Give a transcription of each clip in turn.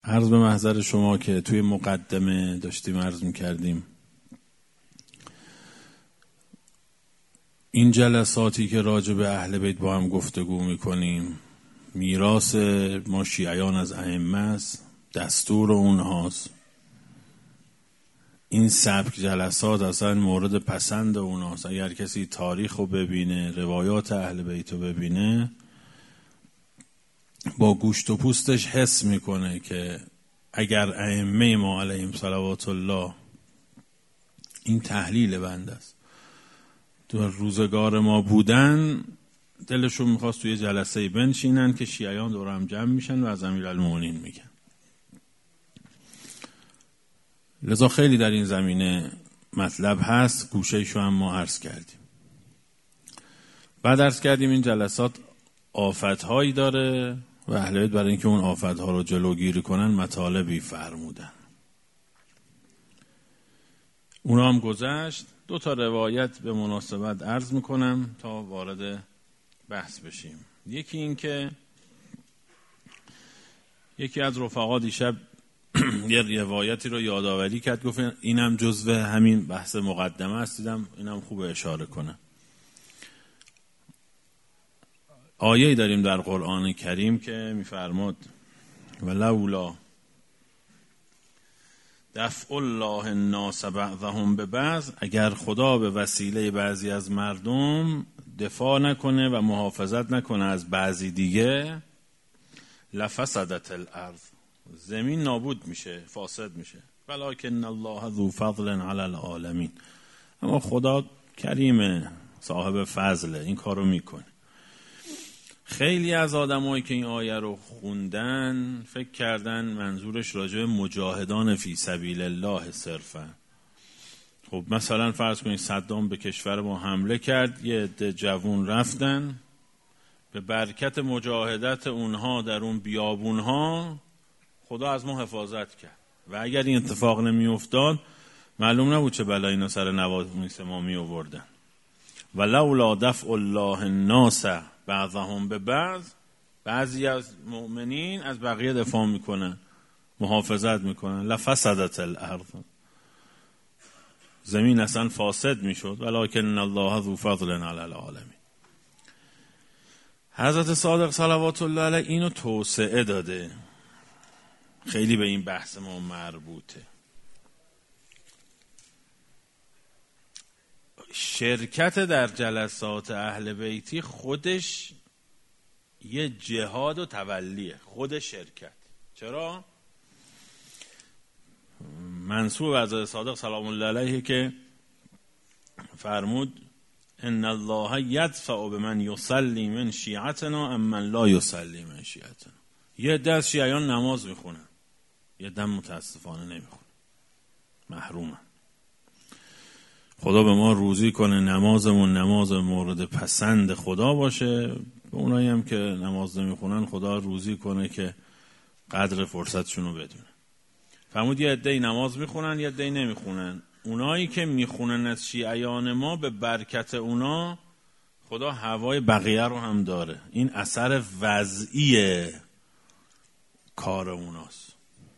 عرض به محضر شما که توی مقدمه داشتیم عرض می‌کردیم این جلساتی که راجع به اهل بیت با هم گفتگو می‌کنیم میراث ما شیعیان از ائمه است، دستور اونهاست. این سبک جلسات اصلا مورد پسند اونهاست. اگر کسی تاریخ رو ببینه، روایات اهل بیت رو ببینه، با گوشت و پوستش حس میکنه که اگر ائمه ما علیهم صلوات الله این تحلیل بنده است تو روزگار ما بودن، دلشون میخواست توی جلسه بنشینن که شیعیان دور هم جمع میشن و از امیرالمومنین میگن. لذا خیلی در این زمینه مطلب هست، گوشه‌شو هم ما عرض کردیم. بعد عرض کردیم این جلسات آفت‌هایی داره و اهل بیت برای اینکه اون آفت‌ها رو جلوگیری کنن مطالبی فرمودن. اونا هم گذشت. 2 تا روایت به مناسبت عرض میکنم تا وارد بحث بشیم. یکی این که یکی از رفقا دیشب یه روایتی رو یادآوری کرد، گفت اینم جزو همین بحث مقدمه است، دیدم اینم خوبه اشاره کنم. آیه‌ای داریم در قرآن کریم که می‌فرماد ولولا دفع الله الناس بعضهم ببعض، اگر خدا به وسیله بعضی از مردم دفاع نکنه و محافظت نکنه از بعضی دیگه، لفسدت الارض، زمین نابود میشه، فاسد میشه. ولکن الله ذو فضل علی العالمین، اما خدا کریمه، صاحب فضله، این کارو میکنه. خیلی از آدمایی که این آیه رو خوندن فکر کردن منظورش راجع به مجاهدان فی سبیل الله صرفا. خب مثلا فرض کنید صدام به کشور ما حمله کرد، یه عده جوون رفتن، به برکت مجاهدت اونها در اون بیابونها خدا از ما حفاظت کرد و اگر این اتفاق نمی افتاد معلوم نبود چه بلایی اینا سر نوامیس ما می آوردن. ولولا دفع الله الناس بعضهم ببعض، بعضی از مؤمنین از بقیه دفاع میکنن، محافظت میکنن، لفسدت الارض، زمین اصلا فاسد میشد. ولکن الله ذو فضل علی العالمین. حضرت صادق صلوات الله علیه اینو توسعه داده، خیلی به این بحث ما مربوطه. شرکت در جلسات اهل بیتی خودش یه جهاد و تولیه، خود شرکت. چرا؟ منسوب از حضرت صادق سلام الله علیه که فرمود ان الله یدفع بمن یصلی من شیعتنا اما من لا یصلی من شیعتنا. یه دست شیعیان نماز میخونن، یه دم متاسفانه نمیخونن، محرومن. خدا به ما روزی کنه نمازمون نماز مورد پسند خدا باشه، به اونایی هم که نماز نمیخونن خدا روزی کنه که قدر فرصتشون رو بدونه. فرمود یه عده‌ای نماز میخونن، یه عده‌ای نمیخونن. اونایی که میخونن از شیعیان ما، به برکت اونا خدا هوای بقیه رو هم داره. این اثر وضعی کار اوناست.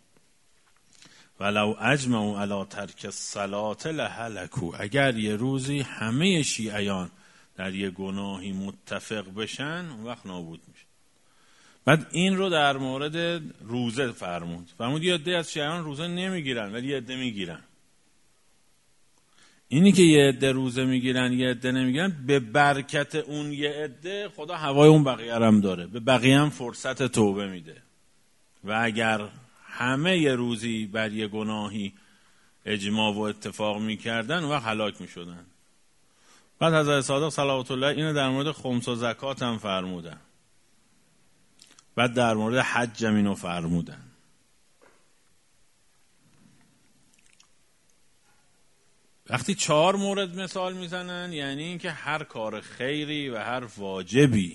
ولو اجمعوا علی ترک الصلاة لهلکوا، اگر یه روزی همه شیعیان در یه گناهی متفق بشن اون وقت نابود میشه. بعد این رو در مورد روزه فرمود یه عده از شیعیان روزه نمیگیرن ولی یه عده میگیرن. اینی که یه عده روزه میگیرن یه عده نمیگیرن، به برکت اون یه عده خدا هوای اون بقیه هم داره، به بقیه هم فرصت توبه میده. و اگر همه یه روزی بر یه گناهی اجماع و اتفاق میکردن و هلاک میشدن. بعد حضرت صادق صلوات الله اینو در مورد خمس و زکات هم فرمودن. بعد در مورد حج هم اینو فرمودن. وقتی 4 مورد مثال میزنن یعنی اینکه هر کار خیری و هر واجبی،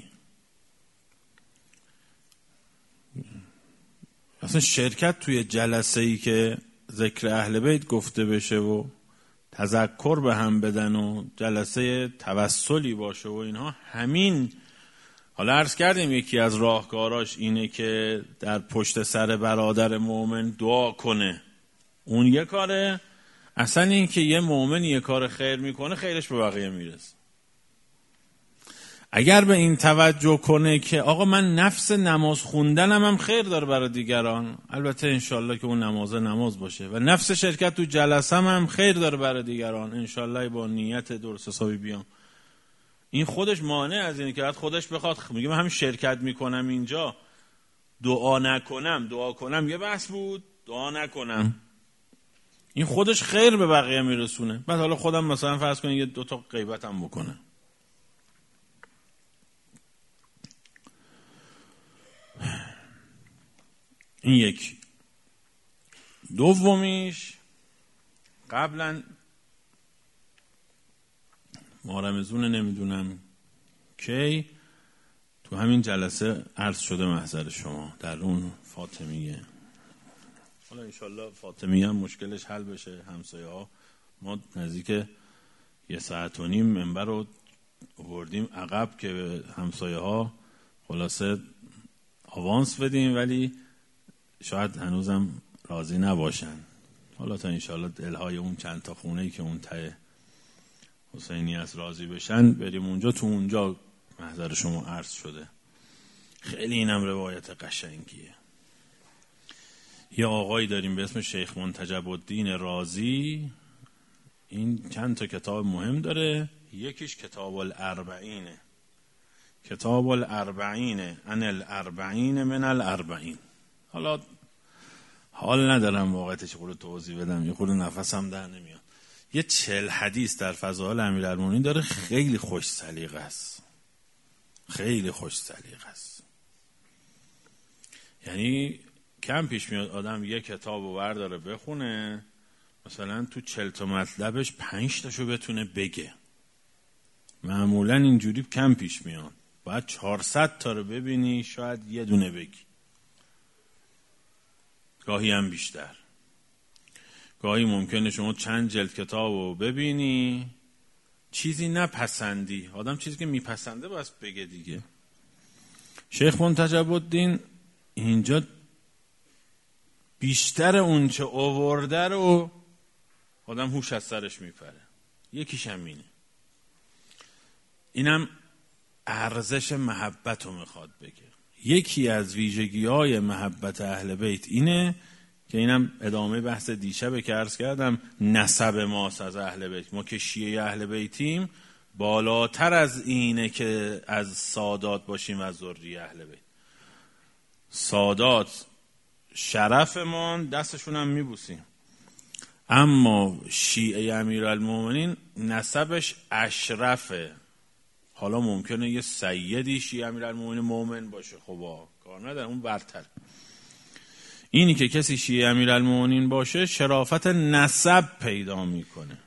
اصلا شرکت توی جلسه‌ای که ذکر اهل بیت گفته بشه و تذکر به هم بدن و جلسه توسلی باشه و اینها، همین حالا عرض کردیم یکی از راهکاراش اینه که در پشت سر برادر مؤمن دعا کنه. اون یه کاره. اصلا این که یه مؤمن یه کار خیر میکنه خیرش به بقیه میرسه. اگر به این توجه کنه که آقا من نفس نماز خوندنم هم خیر داره برای دیگران، البته انشالله که اون نماز باشه، و نفس شرکت تو جلسه هم خیر داره برای دیگران، انشالله با نیت درست حسابی بیام، این خودش مانع از اینه که بعد خودش بخواد میگه من همین شرکت میکنم اینجا دعا نکنم، دعا کنم یه بحث بود، دعا نکنم این خودش خیر به بقیه میرسونه. بعد حالا خودم مثلا فرض کنید یه 2 غیبتم بکنم. این یکی. دومیش قبلا مارمزون نمیدونم کی تو همین جلسه عرض شده محضر شما در اون فاطمیه. حالا انشالله فاطمیه هم مشکلش حل بشه. همسایه ها ما نزدیک 1.5 ساعت منبر رو بردیم عقب که به همسایه ها خلاصه آوانس بدیم، ولی شاید هنوزم راضی نباشن. حالا تا انشالله دلهای اون چند تا خونه‌ای که اون ته حسینی از راضی بشن بریم اونجا. تو اونجا محضر شما عرض شده. خیلی اینم روایت قشنگیه. یه آقایی داریم به اسم شیخ منتجب الدین رازی. این چند تا کتاب مهم داره. یکیش کتاب الاربعینه. کتاب الاربعینه عن الاربعین من الاربعین. حالا حال ندارم واقعیتش خود توضیح بدم، یه خود نفسم در نمیاد. یه 40 حدیث در فضائل امیرالمومنین داره. خیلی خوش سلیقه است. خیلی خوش سلیقه است. یعنی کم پیش میاد آدم یه کتابو برداره بخونه مثلا تو 40 تا مطلبش 5 تاشو بتونه بگه. معمولا اینجوری کم پیش میاد. باید 400 تا رو ببینی شاید یه دونه بگی. گاهی هم بیشتر. گاهی ممکنه شما چند جلد کتاب رو ببینی چیزی نپسندی. آدم چیزی که میپسنده باید بگه دیگه. شیخ منتجب الدین اینجا بیشتر اون چه آورده رو آدم هوش از سرش میپره. یکیش هم اینه. اینم ارزش محبت رو میخواد بگه. یکی از ویژگی‌های محبت اهل بیت اینه که اینم ادامه بحث دیشبه که عرض کردم نسب ماست از اهل بیت. ما که شیعه اهل بیتیم بالاتر از اینه که از سادات باشیم و از ذریه اهل بیت. سادات شرفمان دستشون هم میبوسیم، اما شیعه امیرالمومنین نسبش اشرفه. حالا ممکنه یه سیدی شیعه امیرالمومنین مومن باشه، خب کار نداره، اون برتر. اینی که کسی شیعه امیرالمومنین باشه شرافت نسب پیدا میکنه.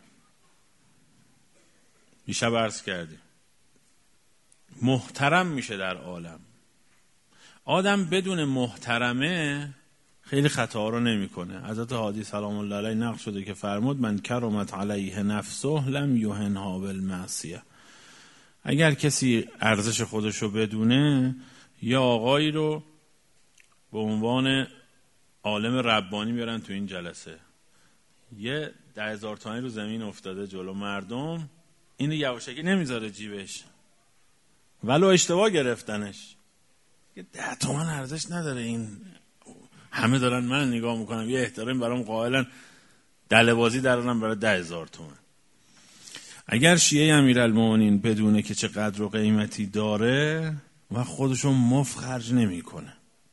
دیشب عرض کردیم محترم میشه در عالم. آدم بدون محترمه خیلی خطا رو نمیکنه. حضرت هادی سلام الله علیه نقل شده که فرمود من کرمت علیه نفسه لم یهنها بالمعصیه. اگر کسی ارزش خودشو بدونه، یا آقایی رو به عنوان عالم ربانی میارن تو این جلسه، یه 10,000 تومانی رو زمین افتاده جلو مردم، اینو یواشکی نمیذاره جیبش ولو اشتباه گرفتنش. یه 10 تومن ارزش نداره، این همه دارن من نگاه میکنم یه احترام برام قائلن، دلبازی درارم برای 10,000 تومن. اگر شیعه امیرالمومنین بدونه که چه قدر و قیمتی داره و خودشو مفت خرج نمیکنه.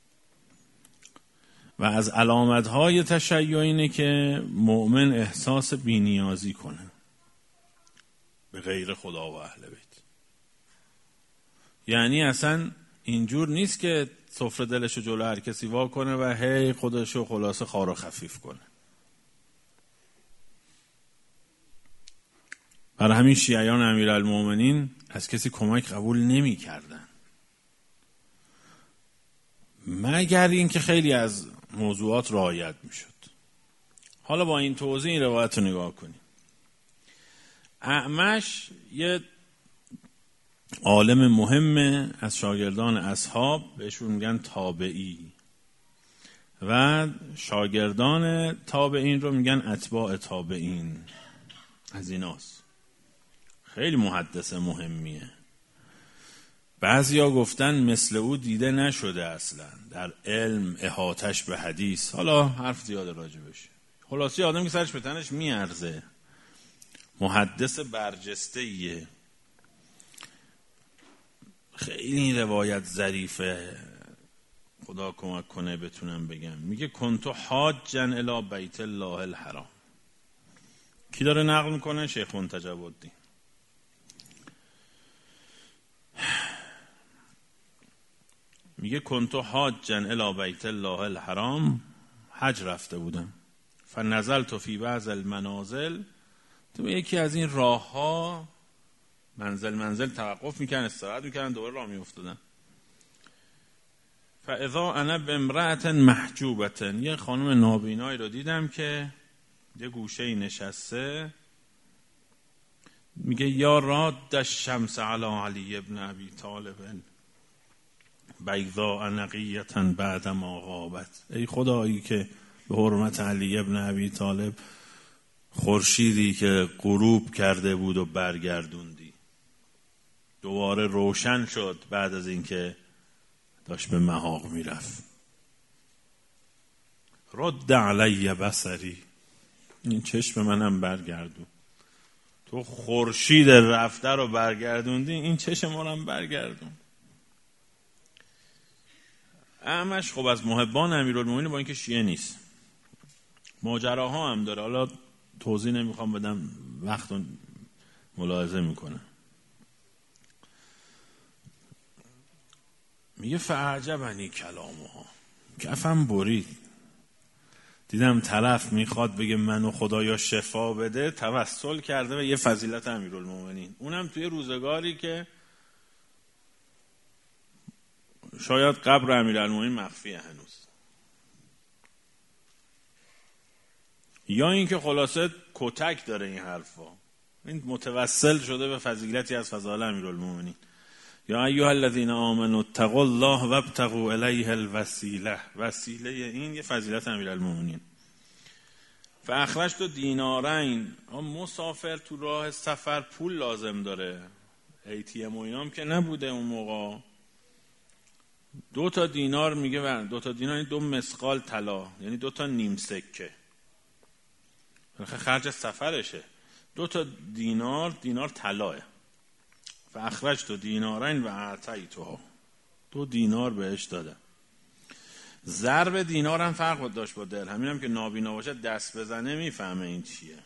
و از علامتهای تشیع اینه که مؤمن احساس بی‌نیازی کنه به غیر خدا و اهل بیت. یعنی اصلا اینجور نیست که سفره دلشو جلو هر کسی وا کنه و هی خودشو خلاصه خار و خفیف کنه. برای همین شیعیان امیرالمومنین از کسی کمک قبول نمی کردن، مگر این که خیلی از موضوعات رعایت می شد. حالا با این توضیح این روایت رو نگاه کنیم. اعمش یه عالم مهم از شاگردان اصحاب، بهشون میگن تابعی، و شاگردان تابعین رو میگن اتباع تابعین. از ایناست. خیلی محدث مهمیه. بعضیا گفتن مثل او دیده نشده اصلا در علم، احاطش به حدیث. حالا حرف زیاده راجبش. خلاصی آدم که سرش به تنش میارزه، محدث برجسته‌ایه. خیلی این روایت ظریفه، خدا کمک کنه بتونم بگم. میگه کنتو حاجا الی بیت الله الحرام. کی داره نقل میکنه؟ شیخ منتجب الدین. میگه کنتو حاجا الی بیت الله الحرام، حج رفته بودم. فنزلت فی بعض المنازل، تو یکی از این راه ها منزل توقف میکنن، استراحت میکنن، دوباره راه میافتادن. فاذا انا بامرأة محجوبة، یه خانم نابینایی رو دیدم که یه گوشه نشسته. میگه یا راد الشمس علی علی ابن ابی طالب بیضاء نقیة بعد ما غابت. ای خدایی که به حرمت علی ابن ابی طالب خورشیدی که غروب کرده بود و برگردوندی، دوباره روشن شد بعد از اینکه داشت به محاق میرفت. رد علی بصری، این چشم منم برگردون. تو خورشید رفته رو برگردوندی، این چشم منم برگردون. اعمش خب از محبان امیرالمومنین، با اینکه شیعه نیست، ماجراها هم داره. حالا توضیح نمیخوام بدم، وقت ملاحظه میکنم. میگه فعجبنی کلامها، کفم برید. دیدم طرف میخواد بگه منو خدایا شفا بده، توسل کرده به یه فضیلت امیرالمومنین، اونم توی روزگاری که شاید قبر امیرالمومنین مخفیه هنوز، یا اینکه خلاصه کتک داره این حرفا. این متوسل شده به فضیلتی از فضائل امیرالمومنین. یا ایها الذین آمنوا اتقوا الله وابتغوا الیه الوسیله. وسیله این یه فضیلت امیرالمومنین. فاخرجت دینارین، مسافر تو راه سفر پول لازم داره، ATM و اینام که نبوده اون موقع. 2 دینار، میگه 2 دینار یعنی 2 مسقال طلا، یعنی 2 نیم سکه، خرج سفرشه. 2 دینار طلاه. فاخرجت دینارین و اعطیتها، 2 دینار بهش دادم. ضرب دینار هم فرق داشت با درهم. همینم که نابینا باشه دست بزنه میفهمه این چیه.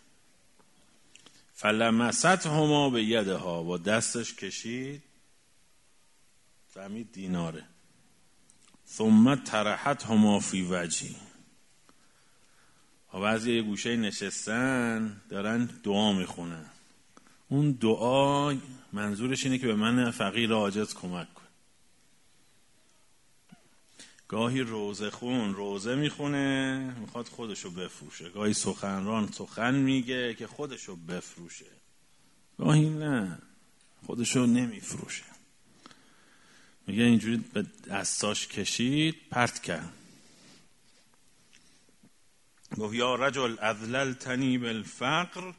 فلمستهما به یدها، با دستش کشید فهمید دیناره. ثم طرحتهما فی وجهی. بعضی یه گوشه نشستن دارن دعا میخونن. اون دعا منظورش اینه که به من فقیر عاجز کمک کن. گاهی روزه خون روزه میخونه میخواد خودشو بفروشه، گاهی سخنران سخن میگه که خودشو بفروشه، گاهی نه خودشو نمیفروشه. میگه اینجوری به دستاش کشید، پرت کرد. گفت یا رجل اذللتنی بالفقر.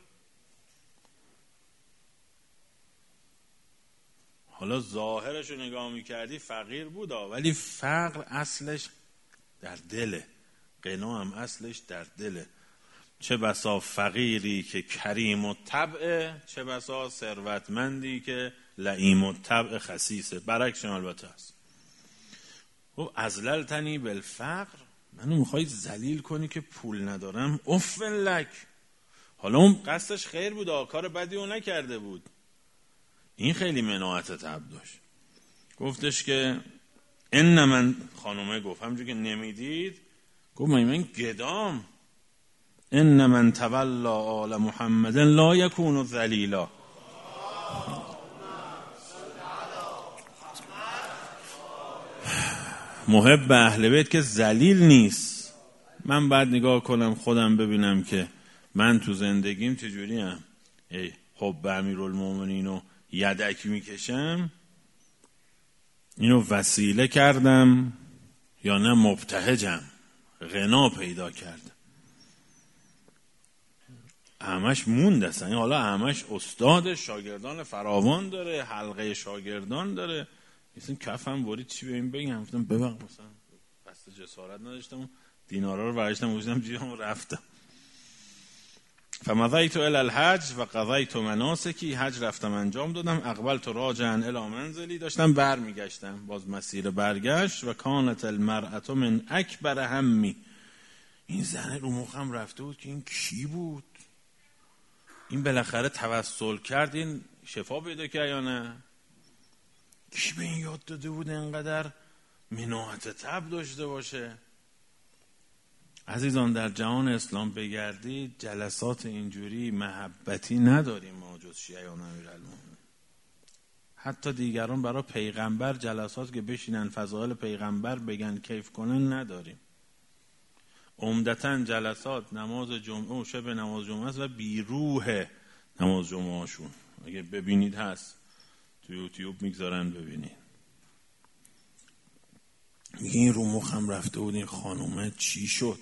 حالا ظاهرش رو نگاه میکردی فقیر بود، ولی فقر اصلش در دله، غنا هم اصلش در دله. چه بسا فقیری که کریم الطبع، چه بسا ثروتمندی که لئیم الطبع خسیسه. برعکسش البته هست. خب اذللتنی بالفقر، منو میخوای ذلیل کنی که پول ندارم؟ افن لک. حالا اون قصدش خیر بود، کار بدی اون نکرده بود. این خیلی مناعت طبع داشت. گفتش که ان من، خانومه گفت همونجور که نمیدید، گفت من گدام، ان من تولا آل محمد لا یکون ذلیلا. محب اهل بیت که ذلیل نیست. من بعد نگاه کنم خودم ببینم که من تو زندگیم چجوری ام. حب امیرالمومنین رو یدک میکشم، اینو وسیله کردم یا نه مبتهجم، غنا پیدا کردم. اعمش موند اصلا. حالا اعمش استاد، شاگردان فراوان داره، حلقه شاگردان داره. مثلا کفم برید چی به این بگم؟ گفتم ببخ مثلا بس جسارت نداشتم، دینارا رو برشتم گذاشتم جیبم و رفتم. فمضیت الی الحج و قضیت مناسکی، حج رفتم انجام دادم. اقبلت راجعا الی منزلی، داشتم برمیگشتم، باز مسیر برگشت. و کانت المرأة من اکبر همی، این زنه رو مخم رفته بود که این کی بود؟ این بالاخره توسل کرد، این شفا پیدا کرد یا نه؟ کی به این یاد داده بود اینقدر مناعت طب داشته باشه؟ عزیزان در جهان اسلام بگردید جلسات اینجوری محبتی نداریم ما جز شیعیان امیرالمومنین. حتی دیگران برای پیغمبر جلسات که بشینن فضائل پیغمبر بگن کیف کنن نداریم. عمدتاً جلسات نماز جمعه و شب نماز جمعه است و بیروح نماز جمعه هاشون. اگه ببینید هست تو یوتیوب میگذارن ببینید. میگه این رو مخم رفته بود این خانومه چی شد؟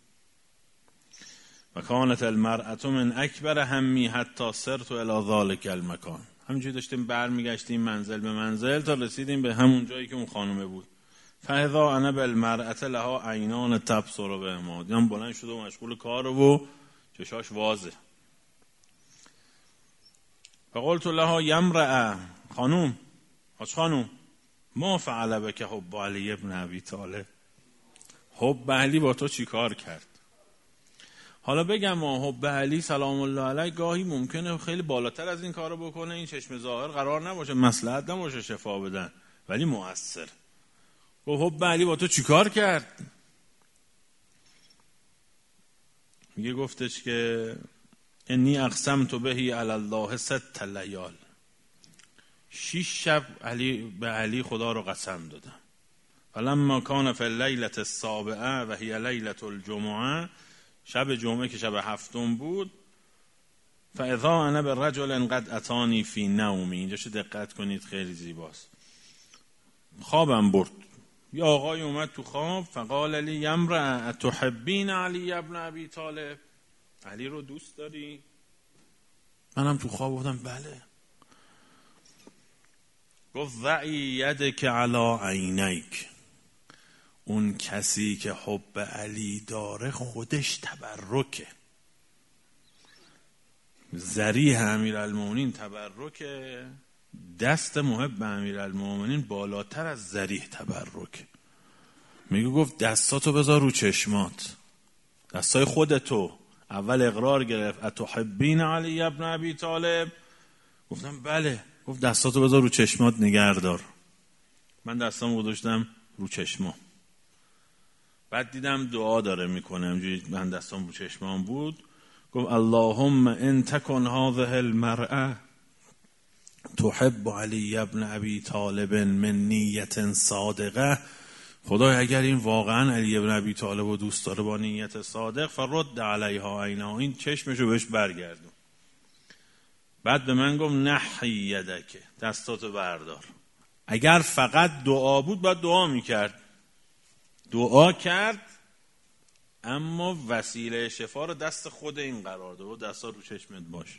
و کانت المرأة من اکبر همی حتی صرت الی ذلک المکان. همینجوری داشتیم برمیگشتیم منزل به منزل تا رسیدیم به همون جایی که اون خانومه بود. فاذا انا بالمرأة لها عینان تبصر بهما، دیدم بلند شده و مشغول کار و چشاش وازه. فقلت لها یمرأة، خانوم، حاج خانوم، ما فعل بک حب علی ابن ابی طالب، حب علی با تو چی کار کرد؟ حالا بگم ما حب علی سلام الله علیه گاهی ممکنه خیلی بالاتر از این کارو بکنه، این چشم ظاهر قرار نباشه، مصلحت نباشه شفا بدن، ولی مؤثر. گفت حب علی با تو چی کار کرد؟ میگه گفتش که انی اقسمت بهی علی الله 6 لیال، 6 شب به علی خدا رو قسم دادم. فلما کان فی اللیلة السابعه و هی لیلة الجمعه، شب جمعه که شب هفتم بود. فاذا انا برجل قد اتانی فی نومی، اینجاش دقت کنید خیلی زیباست. خوابم برد، یه آقای اومد تو خواب. فقال لی یمرأ اتحبین علی ابن ابی طالب، علی رو دوست داری؟ منم تو خواب گفتم بله. گفت ضعی یدک علی عینیک، اون کسی که حب علی داره خودش تبرکه. ذریح امیرالمومنین تبرکه، دست محب امیرالمومنین بالاتر از ذریح تبرکه. میگه گفت دستاتو بذار رو چشمات، دستای خودتو. اول اقرار گرفت اتحبین علی ابن ابی طالب، گفتم بله. گفت دستاتو بذار رو چشمات نگه دار. من دستامو گذاشتم رو چشمام. بعد دیدم دعا داره میکنه، همجوری من دستام رو چشمام بود. گفت اللهم ان تکن هذه المرأة تحب علی ابن ابی طالب من نیت صادقه، خدای اگر این واقعا علی ابن ابی طالب رو دوست داره با نیت صادق، فرد علیها عینها، این چشمشو بهش برگردون. بعد به من گفت نحی یدک، دستاتو بردار. اگر فقط دعا بود باید دعا میکرد، دعا کرد، اما وسیله شفا رو دست خود این قرار داد. دستا رو چشمت باش.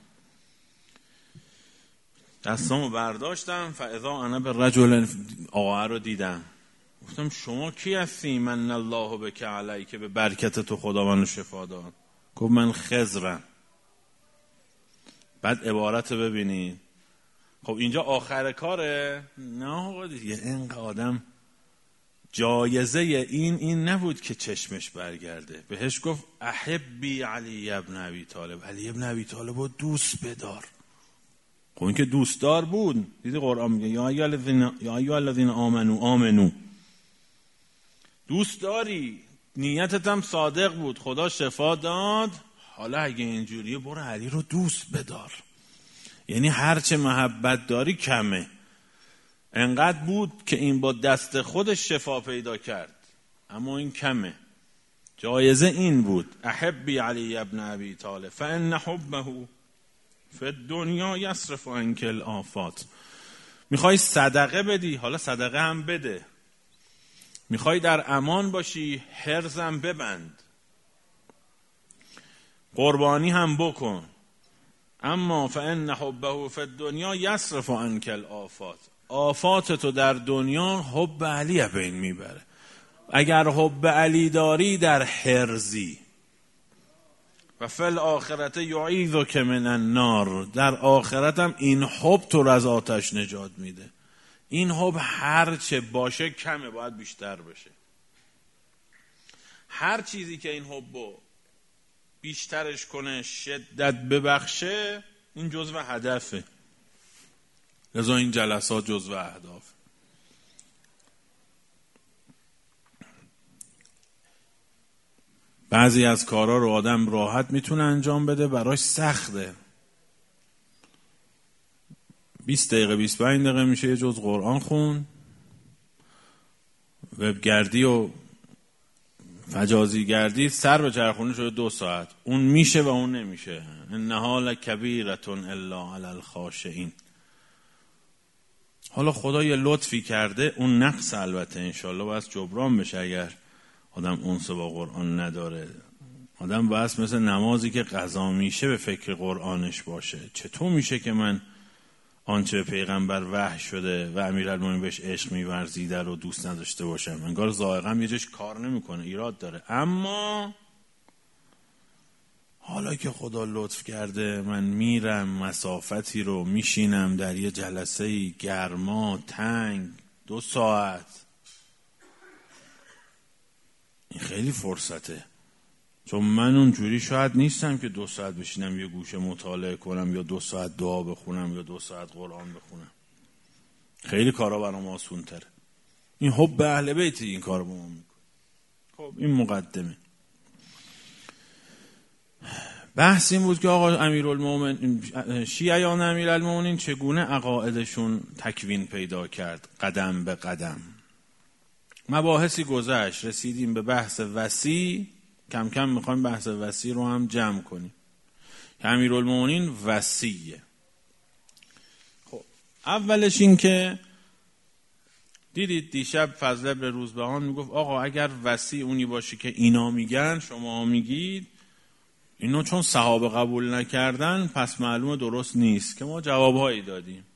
دستامو برداشتم. فاذا انا بالرجل، آقا رو دیدم. گفتم شما کی هستی؟ من الله بک علی، که به برکت تو خدا منو شفا داد. گفت من خضرم. بعد عبارت ببینید. خب اینجا آخر کاره؟ نه آقا دیگه، اینقدر آدم جایزه این نبود که چشمش برگرده. بهش گفت احبی علی ابن ابی طالب، علی ابن ابی طالب رو دوست بدار. خب این که دوستدار بود. دیدی قرآن میگه یا ایها الذین آمنو، دوست داری، نیتت هم صادق بود، خدا شفا داد. حالا اگه اینجوریه برو علی رو دوست بدار. یعنی هرچه محبت داری کمه. انقدر بود که این با دست خودش شفا پیدا کرد، اما این کمه. جایزه این بود احبی علی ابن ابی طالب فان حبه فی الدنیا یصرف عنک الآفات. میخوای صدقه بدی، حالا صدقه هم بده. میخوای در امان باشی، حرزم ببند، قربانی هم بکن. اما فان حبه فی الدنیا یصرف عنک الآفات، آفات تو در دنیا حب علی بین میبره. اگر حب علی داری در حرزی. و فی الاخرت یعیذک من النار، در آخرت هم این حب تو رو از آتش نجات میده. این حب هر چه باشه کمه، باید بیشتر بشه. هر چیزی که این حب بیشترش کنه، شدت ببخشه، این جزو هدفه. لذا این جلسات جزو اهداف. بعضی از کارا رو آدم راحت میتونه انجام بده، براش سخته. 20 دقیقه 25 دقیقه میشه یه جز قرآن خون، وبگردی و فجازی گردی سر به چرخونه شده 2 ساعت. اون میشه و اون نمیشه. انها لکبیرة الا علی الخاشعین. حالا خدا یه لطفی کرده، اون نقص البته انشالله باید جبران بشه. اگر آدم اونس با قرآن نداره، آدم باید مثل نمازی که قضا میشه به فکر قرآنش باشه. چطور میشه که من آنچه به پیغمبر وحی شده و امیرالمومنین بهش عشق می‌ورزیده رو دوست نداشته باشم؟ انگار ذائقه‌م یه جاش کار نمی‌کنه، ایراد داره. اما حالا که خدا لطف کرده، من میرم مسافتی رو میشینم در یه جلسه گرما تنگ 2 ساعت، این خیلی فرصته. چون من اونجوری شاید نیستم که 2 ساعت بشینم یه گوشه مطالعه کنم، یا 2 ساعت دعا بخونم، یا 2 ساعت قرآن بخونم. خیلی کارا برام آسون تره. این حب اهل بیت این کار با ما میکنه. خب این مقدمه. بحث این بود که آقا امیرالمومنین، شیعیان امیرالمومنین چگونه عقایدشون تکوین پیدا کرد قدم به قدم. مباحثی گذشت، رسیدیم به بحث وسیع. کم کم میخوایم بحث وسیع رو هم جمع کنیم. امیرالمومنین وسیعه. خب اولش این که دیدید دیشب فضل ابن روزبهان میگفت آقا اگر وسیع اونی باشه که اینا میگن شما میگید، اینو چون صحابه قبول نکردن پس معلومه درست نیست، که ما جوابهایی دادیم.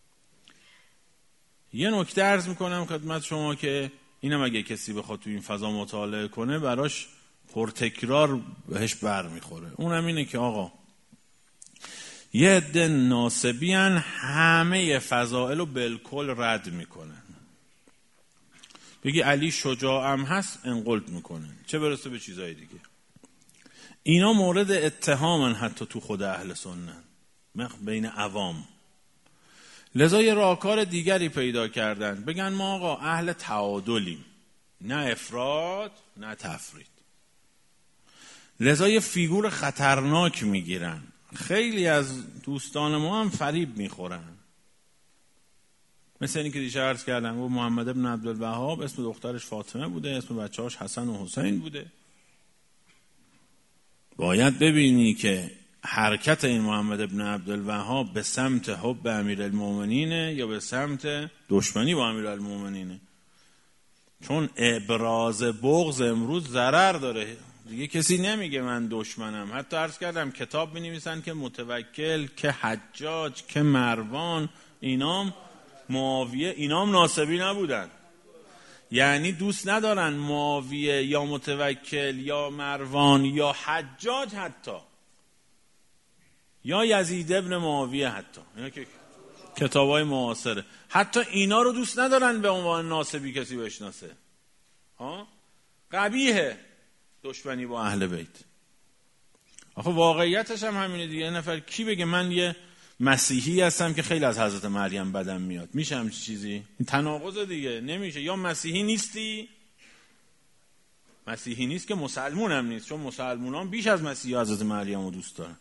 یه نکته عرض میکنم خدمت شما که اینم اگه کسی بخواد تو این فضا مطالعه کنه براش پرتکرار بهش بر میخوره. اونم اینه که آقا یه عده ناسبیان همه فضائل رو بالکل رد میکنن. بگی علی شجاعم هست انقلت میکنن، چه برسه به چیزای دیگه. اینا مورد اتهامن حتی تو خود اهل سنت بین عوام. لذا یه راهکار دیگری پیدا کردن، بگن ما آقا اهل تعادلیم، نه افراط نه تفرید. لذا یه فیگور خطرناک میگیرن. خیلی از دوستان ما هم فریب میخورن. مثل اینی که دیشه عرض کردن، و محمد ابن عبدالوهاب اسم دخترش فاطمه بوده، اسم بچه‌هاش حسن و حسین بوده. باید ببینی که حرکت این محمد ابن عبدالوهاب به سمت حب امیرالمومنینه یا به سمت دشمنی با امیرالمومنینه. چون ابراز بغض امروز ضرر داره دیگه. کسی نمیگه من دشمنم. حتی عرض کردم کتاب می‌نویسن که متوکل، که حجاج، که مروان، اینام معاویه، اینام ناسبی نبودن. یعنی دوست ندارن معاویه یا متوکل یا مروان یا حجاج حتی یا یزید ابن معاویه، حتی اینا که کتابای معاصره، حتی اینا رو دوست ندارن به عنوان ناسبی کسی بشناسه. قبیحه دشمنی با اهل بیت. آخه واقعیتش هم همینه دیگه. نفر کی بگه من یه مسیحی هستم که خیلی از حضرت مریم بدم میاد؟ میشه همچین چیزی؟ این تناقض دیگه. نمیشه. یا مسیحی نیستی، مسیحی نیست که مسلمون هم نیست، چون مسلمونان بیش از مسیحی حضرت مریم رو دوست دارن.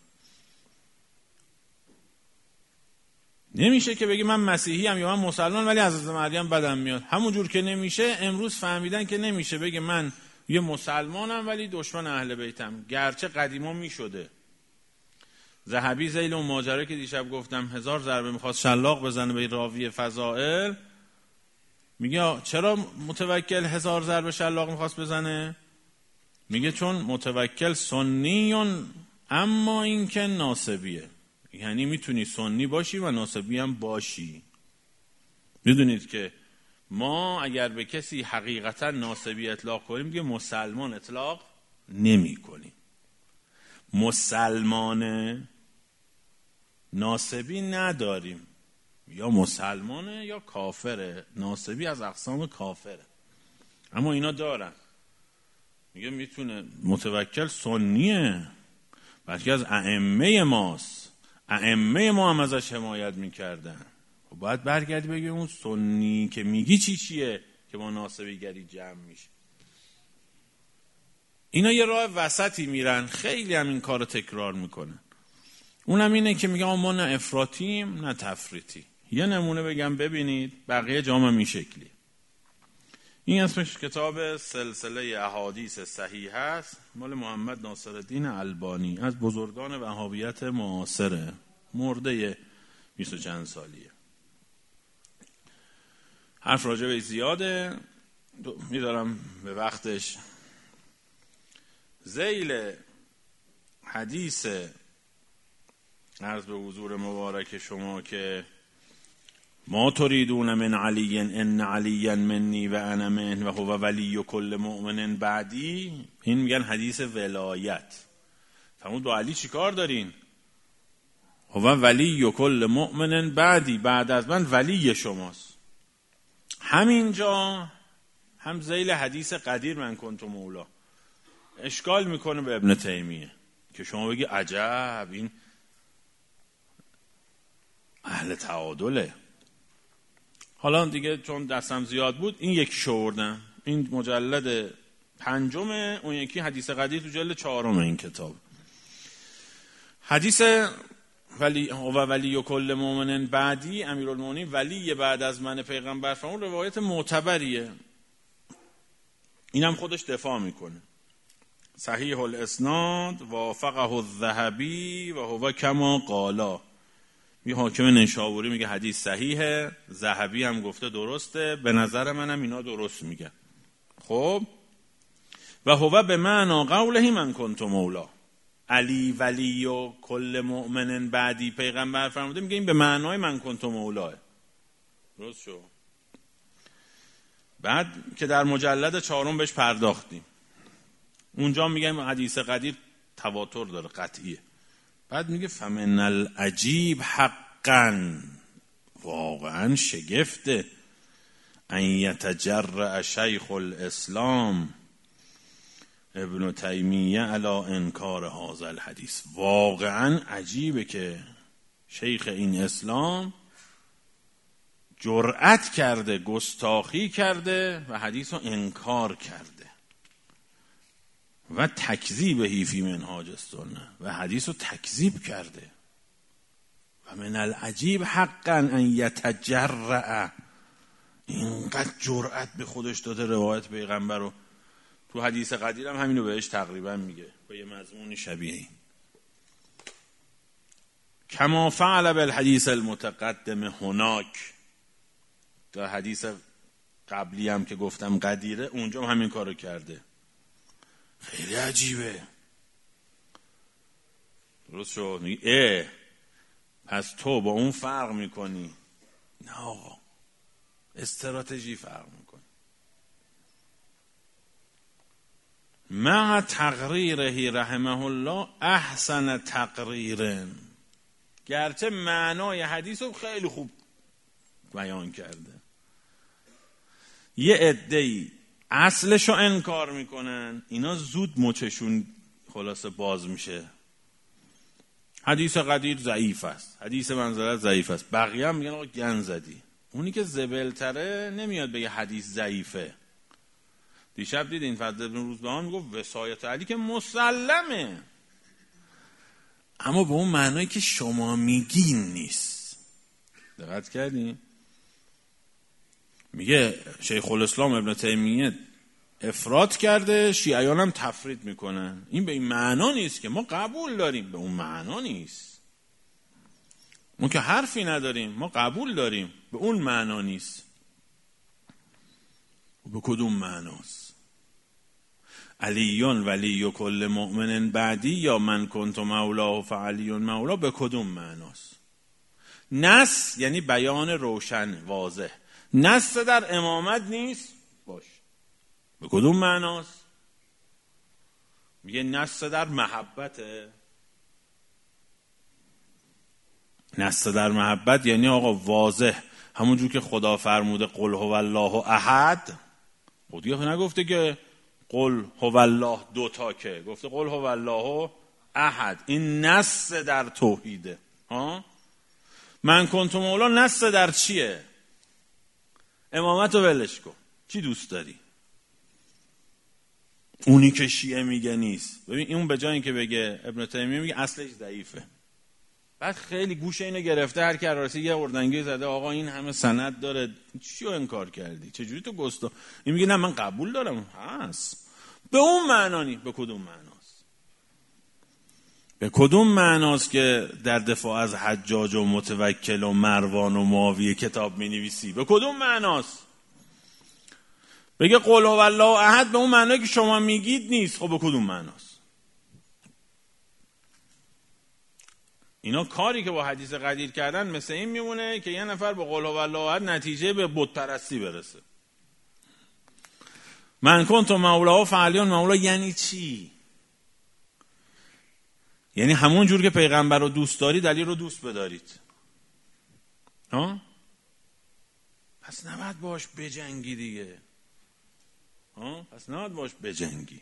نمیشه که بگی من مسیحی هم یا من مسلمان ولی حضرت مریم بدم میاد. همون جور که نمیشه امروز فهمیدن که نمیشه بگه من یه مسلمانم ولی دشمن اهل بیتم، گرچه قدیما میشده. ذهبی ذیل اون ماجرا که دیشب گفتم 1000 ضربه میخواست شلاق بزنه به راوی فضائل، میگه چرا متوکل 1000 ضربه شلاق میخواست بزنه؟ میگه چون متوکل سنیون اما این که ناسبیه، یعنی میتونی سنی باشی و ناسبی هم باشی. میدونید که ما اگر به کسی حقیقتا ناسبی اطلاق کنیم دیگه مسلمان اطلاق نمی کنیم. مسلمان ناسبی نداریم، یا مسلمانه یا کافره. ناسبی از اقسام کافره، اما اینا دارن. میگه میتونه متوکل سنیه، بلکه از ائمه ماست، ائمه ما هم ازش حمایت میکردن. خب باید برگردی بگی اون سنی که میگی چیه که با ناسبی گری جمع میشه. اینا یه راه وسطی میرن، خیلی هم این کار رو تکرار میکنن. اونم اینه که میگه ما نه افراطیم نه تفریطی. یه نمونه بگم ببینید، بقیه جامعه این شکلی. این اسمش کتاب سلسله احادیث صحیح هست، مال محمد ناصرالدین البانی، از بزرگان وهابیت معاصره، مرده 20 و چند سالیه. حرف راجع به زیاده، میدارم به وقتش. ذیل حدیث عرض به حضور مبارک شما که ما تريدون من علی ان علی منی و انا من و هو ولی کل مؤمن بعدی، این میگن حدیث ولایت. فرمود با علی چی کار دارین؟ هو ولی کل مؤمن بعدی، بعد از من ولی شماست. همینجا هم ذیل حدیث قدیر من کنت مولا اشکال میکنه به ابن تیمیه که شما بگی عجب این اهل تعادله. حالا دیگه چون دستم زیاد بود این یکی شوردم، این مجلد 5، اون یکی حدیث قدیر تو جلد 4 این کتاب. حدیث ولی کل مؤمن بعدی، امیرالمومنین ولی بعد از من پیغمبر، فرمون روایت معتبریه. اینم خودش دفاع میکنه. صحیح الاسناد وافقه الذهبی و هو کما قالا. یه حاکم نیشابوری میگه حدیث صحیحه، ذهبی هم گفته درسته، به نظر منم اینا درست میگن. خب و هو به معنا قوله من کنت مولا، علی ولی و کل مؤمن بعدی پیغمبر فرموده، میگه این به معنای من کنت مولاه. درست شو. بعد که در مجلد 4 بهش پرداختیم، اونجا میگم حدیث قدیر تواتر داره، قطعیه. بعد میگه فمن العجیب حقا، واقعا شگفته، ان یتجرأ شیخ الاسلام ابن تیمیه علی انکار هذا الحدیث. واقعا عجیبه که شیخ این اسلام جرأت کرده، گستاخی کرده و حدیث رو انکار کرده و تکذیبه فی منهاج السنه، و حدیث رو تکذیب کرده. و من العجیب حقا ان یتجرأ، اینقدر جرأت به خودش داده روایت پیغمبر رو. تو حدیث قدیر هم همینو بهش تقریبا میگه با یه مضمون شبیه این. کما فعل بالحدیث المتقدم هناک، در حدیث قبلی هم که گفتم قدیره، اونجا هم همین کارو کرده. خیلی عجیبه. درست شد. میگه پس تو با اون فرق میکنی؟ نه آقا، استراتژی فرق میکنی. مع تقریره رحمه الله احسن تقریر، گرچه معنای حدیث رو خیلی خوب بیان کرده. یه عده‌ای اصلشو انکار میکنن، اینا زود مچشون خلاصه باز میشه. حدیث قدیر ضعیف است، حدیث منزلت ضعیف است، بقیه هم میگن آقا گن زدی. اونی که زبلتره نمیاد بگه حدیث ضعیفه. دیشب دیدین فضل بن روزبهان میگفت وصایت علی که مسلمه، اما به اون معنایی که شما میگین نیست. دقت کردین؟ میگه شیخ الاسلام ابن تیمیه افراط کرده، شیعیان هم تفرید میکنن. این به این معنا نیست که ما قبول داریم، به اون معنا نیست. ما که حرفی نداریم، ما قبول داریم، به اون معنا نیست. به کدوم معناست؟ علیون ولی کل مؤمن بعدی یا من کنت مولاه فعلیون مولا، به کدوم معناست؟ نص یعنی بیان روشن واضح، نص در امامت نیست، باش به کدوم معناست؟ میگه نص در محبته. نص در محبت یعنی آقا واضح، همونجور که خدا فرموده قل هو الله احد، خودی نگفته که قل هو الله دوتا، که گفته قل هو الله احد. این نص در توحیده. من کنت مولا نص در چیه؟ امامت رو ولش کن، چی دوست داری؟ اونی که شیعه میگه نیست. ببین اون به جای اینکه بگه، ابن تیمیه میگه اصلش ضعیفه، بعد خیلی گوش اینو گرفته، هر کی راستی یه اردنگی زده آقا این همه سند داره، چی رو انکار کردی؟ چجوری تو گستا؟ این میگه نه من قبول دارم، هست. به اون معنا نی. به کدوم معناست؟ به کدوم معناست که در دفاع از حجاج و متوکل و مروان و معاویه کتاب مینویسی؟ به کدوم معناست؟ بگه قل هو الله احد به اون معنایی که شما میگید نیست. خب به کدوم معناست؟ اینا کاری که با حدیث قدیر کردن مثل این میمونه که یه نفر به قل هو الله احد نتیجه به بت پرستی برسه. من کنت مولا فعلیون مولا یعنی چی؟ یعنی همون جور که پیغمبر رو دوست دارید علی رو دوست بدارید. پس نباید باش بجنگی دیگه. پس نباید باش بجنگی.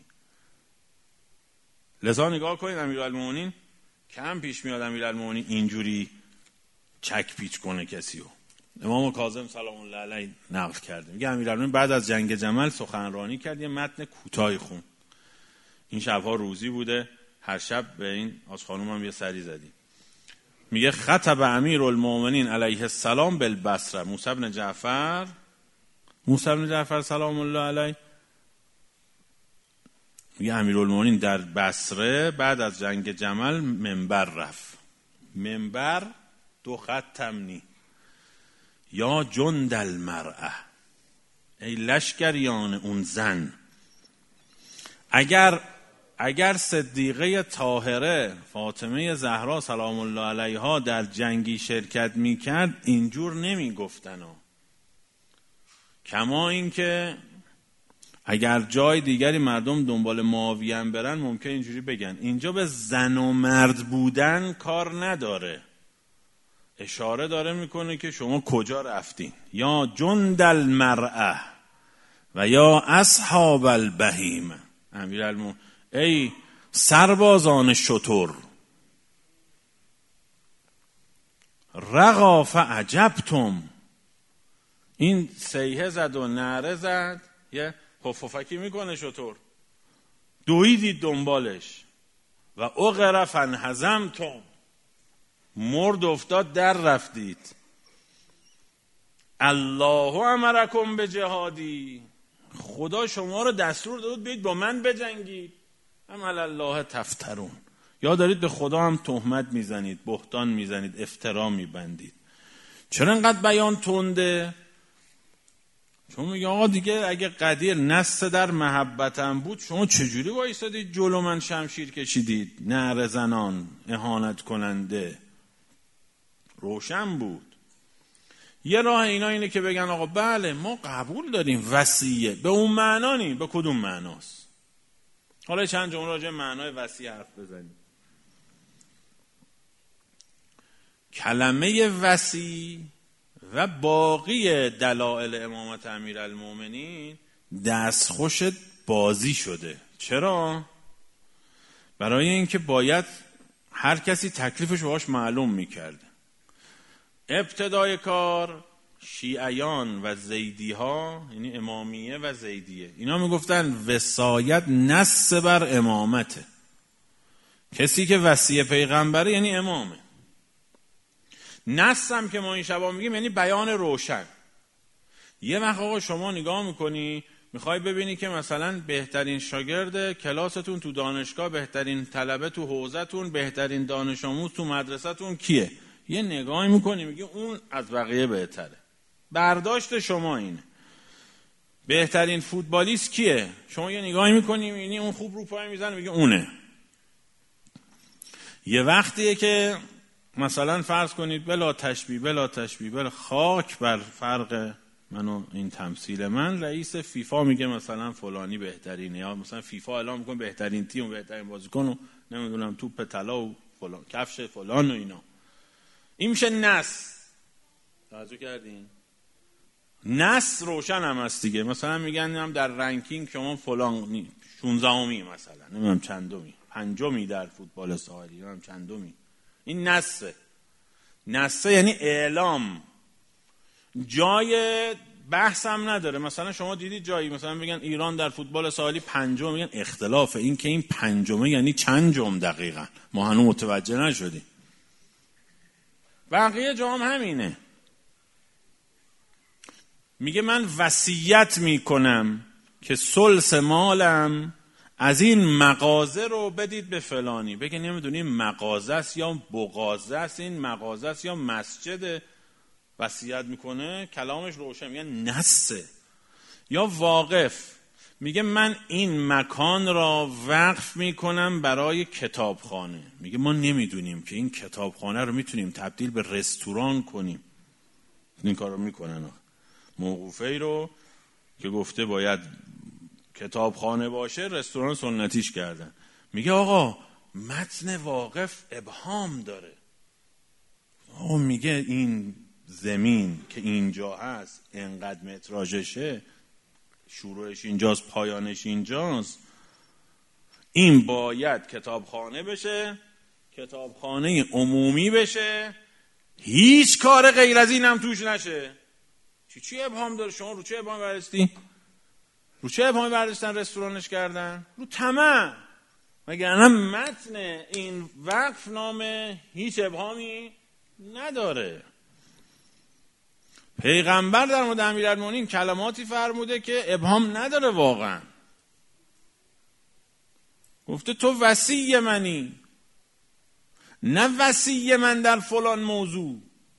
لذا نگاه کنید امیرالمومنین کم پیش میاد امیرالمومنین اینجوری چک پیچ کنه کسی رو. امام کاظم سلام الله علیه نقل کرده، میگه امیرالمومنین بعد از جنگ جمل سخنرانی کرد، یه متن کوتاهی خون. این شبها روزی بوده، هر شب به این آج خانوم هم یه سری زدیم. میگه خطب امیرالمومنین علیه السلام بالبصره، موسی بن جعفر سلام الله علیه، میگه امیرالمومنین در بصره بعد از جنگ جمل منبر رفت. منبر 2 خط تمنی، یا جند المرأه، ای لشکریان اون زن. اگر صدیقه طاهره فاطمه زهرا سلام الله علیها در جنگی شرکت میکرد اینجور نمیگفتن کما اینکه اگر جای دیگری مردم دنبال معاویه هم برن ممکن اینجوری بگن. اینجا به زن و مرد بودن کار نداره، اشاره داره میکنه که شما کجا رفتین. یا جند المرأه و یا اصحاب البهیم، امیرالمومنین ای سربازان شتر، رقا فعجبتم، این سیحه زد و نعره زد، یه حفوفکی میکنه شتر، دویدید دنبالش. و اغر فانهزمتم، مرد افتاد در رفتید. الله امرکم به جهادی، خدا شما رو دستور داد بیاید با من بجنگید. ام علی الله تفترون، یا دارید به خدا هم تهمت میزنید، بهتان میزنید، افترا میبندید. چرا انقدر بیان تنده؟ چون میگه آقا دیگه اگه قدیر نص در محبتم بود شما چجوری وایسادید جلو من شمشیر کشیدید؟ نعره زنان، اهانت کننده. روشن بود. یه راه اینا اینه که بگن آقا بله ما قبول داریم وصیه، به اون معنا نی. به کدوم معناست؟ حالا چند جمله راجع به معنای وصیه حرف بزنیم. کلمه وصی و باقی دلائل امامت امیرالمومنین دستخوش بازی شده. چرا؟ برای اینکه باید هر کسی تکلیفش باهاش معلوم میکرده. ابتدای کار شیعیان و زیدی ها، یعنی امامیه و زیدیه، اینا میگفتن وصایت نص بر امامته. کسی که وصی پیغمبره یعنی امامه. نص هم که ما این شبا میگیم یعنی بیان روشن. یه وقت آقا شما نگاه میکنی میخوای ببینی که مثلا بهترین شاگرد کلاستون تو دانشگاه، بهترین طلبه تو حوزه‌تون، بهترین دانش آموز تو مدرسه‌تون کیه؟ یه نگاهی میکنی میگی اون از بقیه بهتره. برداشت شما اینه. بهترین فوتبالیست کیه؟ شما یه نگاهی میکنی میبینی اون خوب رو پای میزنه میگه اونه. یه وقتیه که مثلا فرض کنید بلا تشبیه بلا خاک بر فرق من و این تمثیل من، رئیس فیفا میگه مثلا فلانی بهترینه، یا مثلا فیفا اعلام میکنه بهترین تیم و بهترین بازیکن و نمیدونم توپ طلا و فلان کفش فلان و اینا. این میشه نس. توجه کردین؟ نس روشن هم هست دیگه. مثلا میگن در رنکینگ شما فلان 16می مثلا نمیدونم چندمی، 5می در فوتبال ساحلی، نمیدونم چندمی. این نسه یعنی اعلام. جای بحث هم نداره. مثلا شما دیدید جایی مثلا میگن ایران در فوتبال ساحلی 5، میگن اختلاف این که این 5 یعنی چند جم دقیقاً ما هنوز متوجه نشدیم. بقیه جام همینه. میگه من وصیت میکنم که ثلث مالم از این مغازه رو بدید به فلانی. بگه نمیدونی مغازه است یا بغازه است، این مغازه است یا مسجد. وصیت میکنه، کلامش روشن، میگه نسه. یا واقف میگه من این مکان را وقف میکنم برای کتابخانه. میگه ما نمیدونیم که این کتابخانه رو میتونیم تبدیل به رستوران کنیم. این کار رو میکنن. موقوفه‌ای رو که گفته باید کتابخانه باشه رستوران سنتیش کردن. میگه آقا متن واقف ابهام داره. آقا میگه این زمین که اینجا هست اینقدر متراژشه، شروعش اینجاست پایانش اینجاست، این باید کتابخانه بشه، کتابخانه عمومی بشه، هیچ کار غیر از این هم توش نشه. چی ابهام داره؟ شما رو چه ابهامی برداشتی؟ رو چه ابهامی برداشتن رستورانش کردن؟ رو طمع. مگر متن این وقف نامه هیچ ابهامی نداره. پیغمبر در مورد امیرالمومنین کلماتی فرموده که ابهام نداره واقعا. گفته تو وصی منی، نه وصی من در فلان موضوع.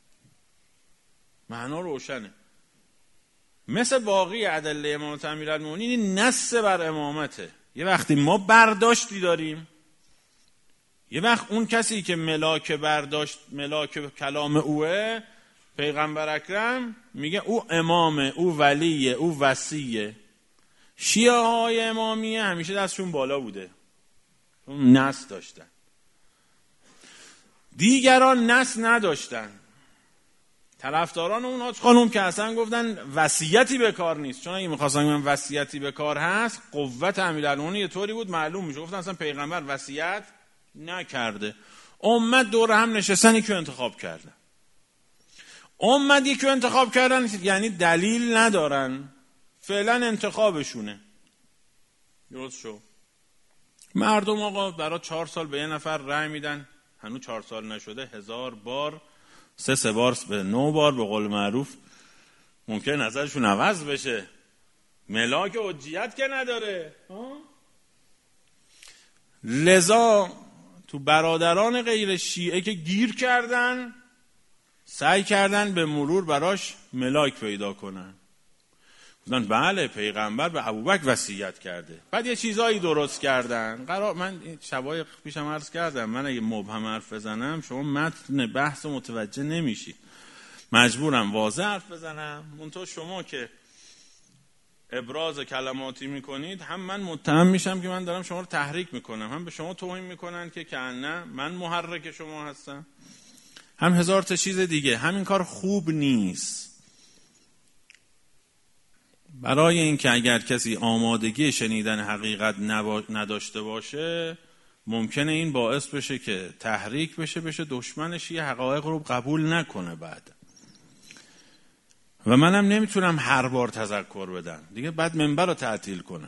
معنا روشنه. مثل باقی ادله امامت امیرالمومنین نص بر امامته. یه وقتی ما برداشتی داریم، یه وقت اون کسی که ملاک برداشت، ملاک کلام اوه، پیغمبر اکرم، میگه او امامه، او ولیه، او وصیه. شیعه های امامیه همیشه دستشون بالا بوده، اون نص داشتن. دیگران نص نداشتن. طرفداران اون حاج خانم که اصلا گفتن وصیتی به کار نیست، چون اگه می‌خواستن من وصیتی به کار هست، قوت امیرالمومنین یه طوری بود معلوم میشه. گفتن اصلا پیغمبر وصیت نکرده. امت دور هم نشستن یکی انتخاب کردن. امت یکی انتخاب کردن یعنی دلیل ندارن، فعلا انتخابشونه. درست شو. مردم آقا برای 4 سال به یه نفر رأی میدن، هنوز 4 سال نشده 1000 بار 3 بار به 9 بار به قول معروف ممکن نظرشون عوض بشه. ملاک حجیت که نداره. لذا تو برادران غیر شیعه که گیر کردن، سعی کردن به مرور براش ملاک پیدا کنن. گفتن بله پیغمبر به ابوبکر وصیت کرده. بعد یه چیزایی درست کردن. من شبای پیشم عرض کردم، من اگه مبهم حرف بزنم شما متن بحث متوجه نمیشی، مجبورم واضح حرف بزنم. منتها شما که ابراز کلماتی میکنید، هم من متهم میشم که من دارم شما رو تحریک میکنم، هم به شما توهین میکنن که کنه من محرک شما هستم، هم هزار تا چیز دیگه. همین کار خوب نیست. برای اینکه اگر کسی آمادگی شنیدن حقیقت نداشته باشه، ممکنه این باعث بشه که تحریک بشه دشمنش یه حقایق رو قبول نکنه بعد. و منم نمیتونم هر بار تذکر بدم دیگه، بعد منبر رو تعطیل کنم.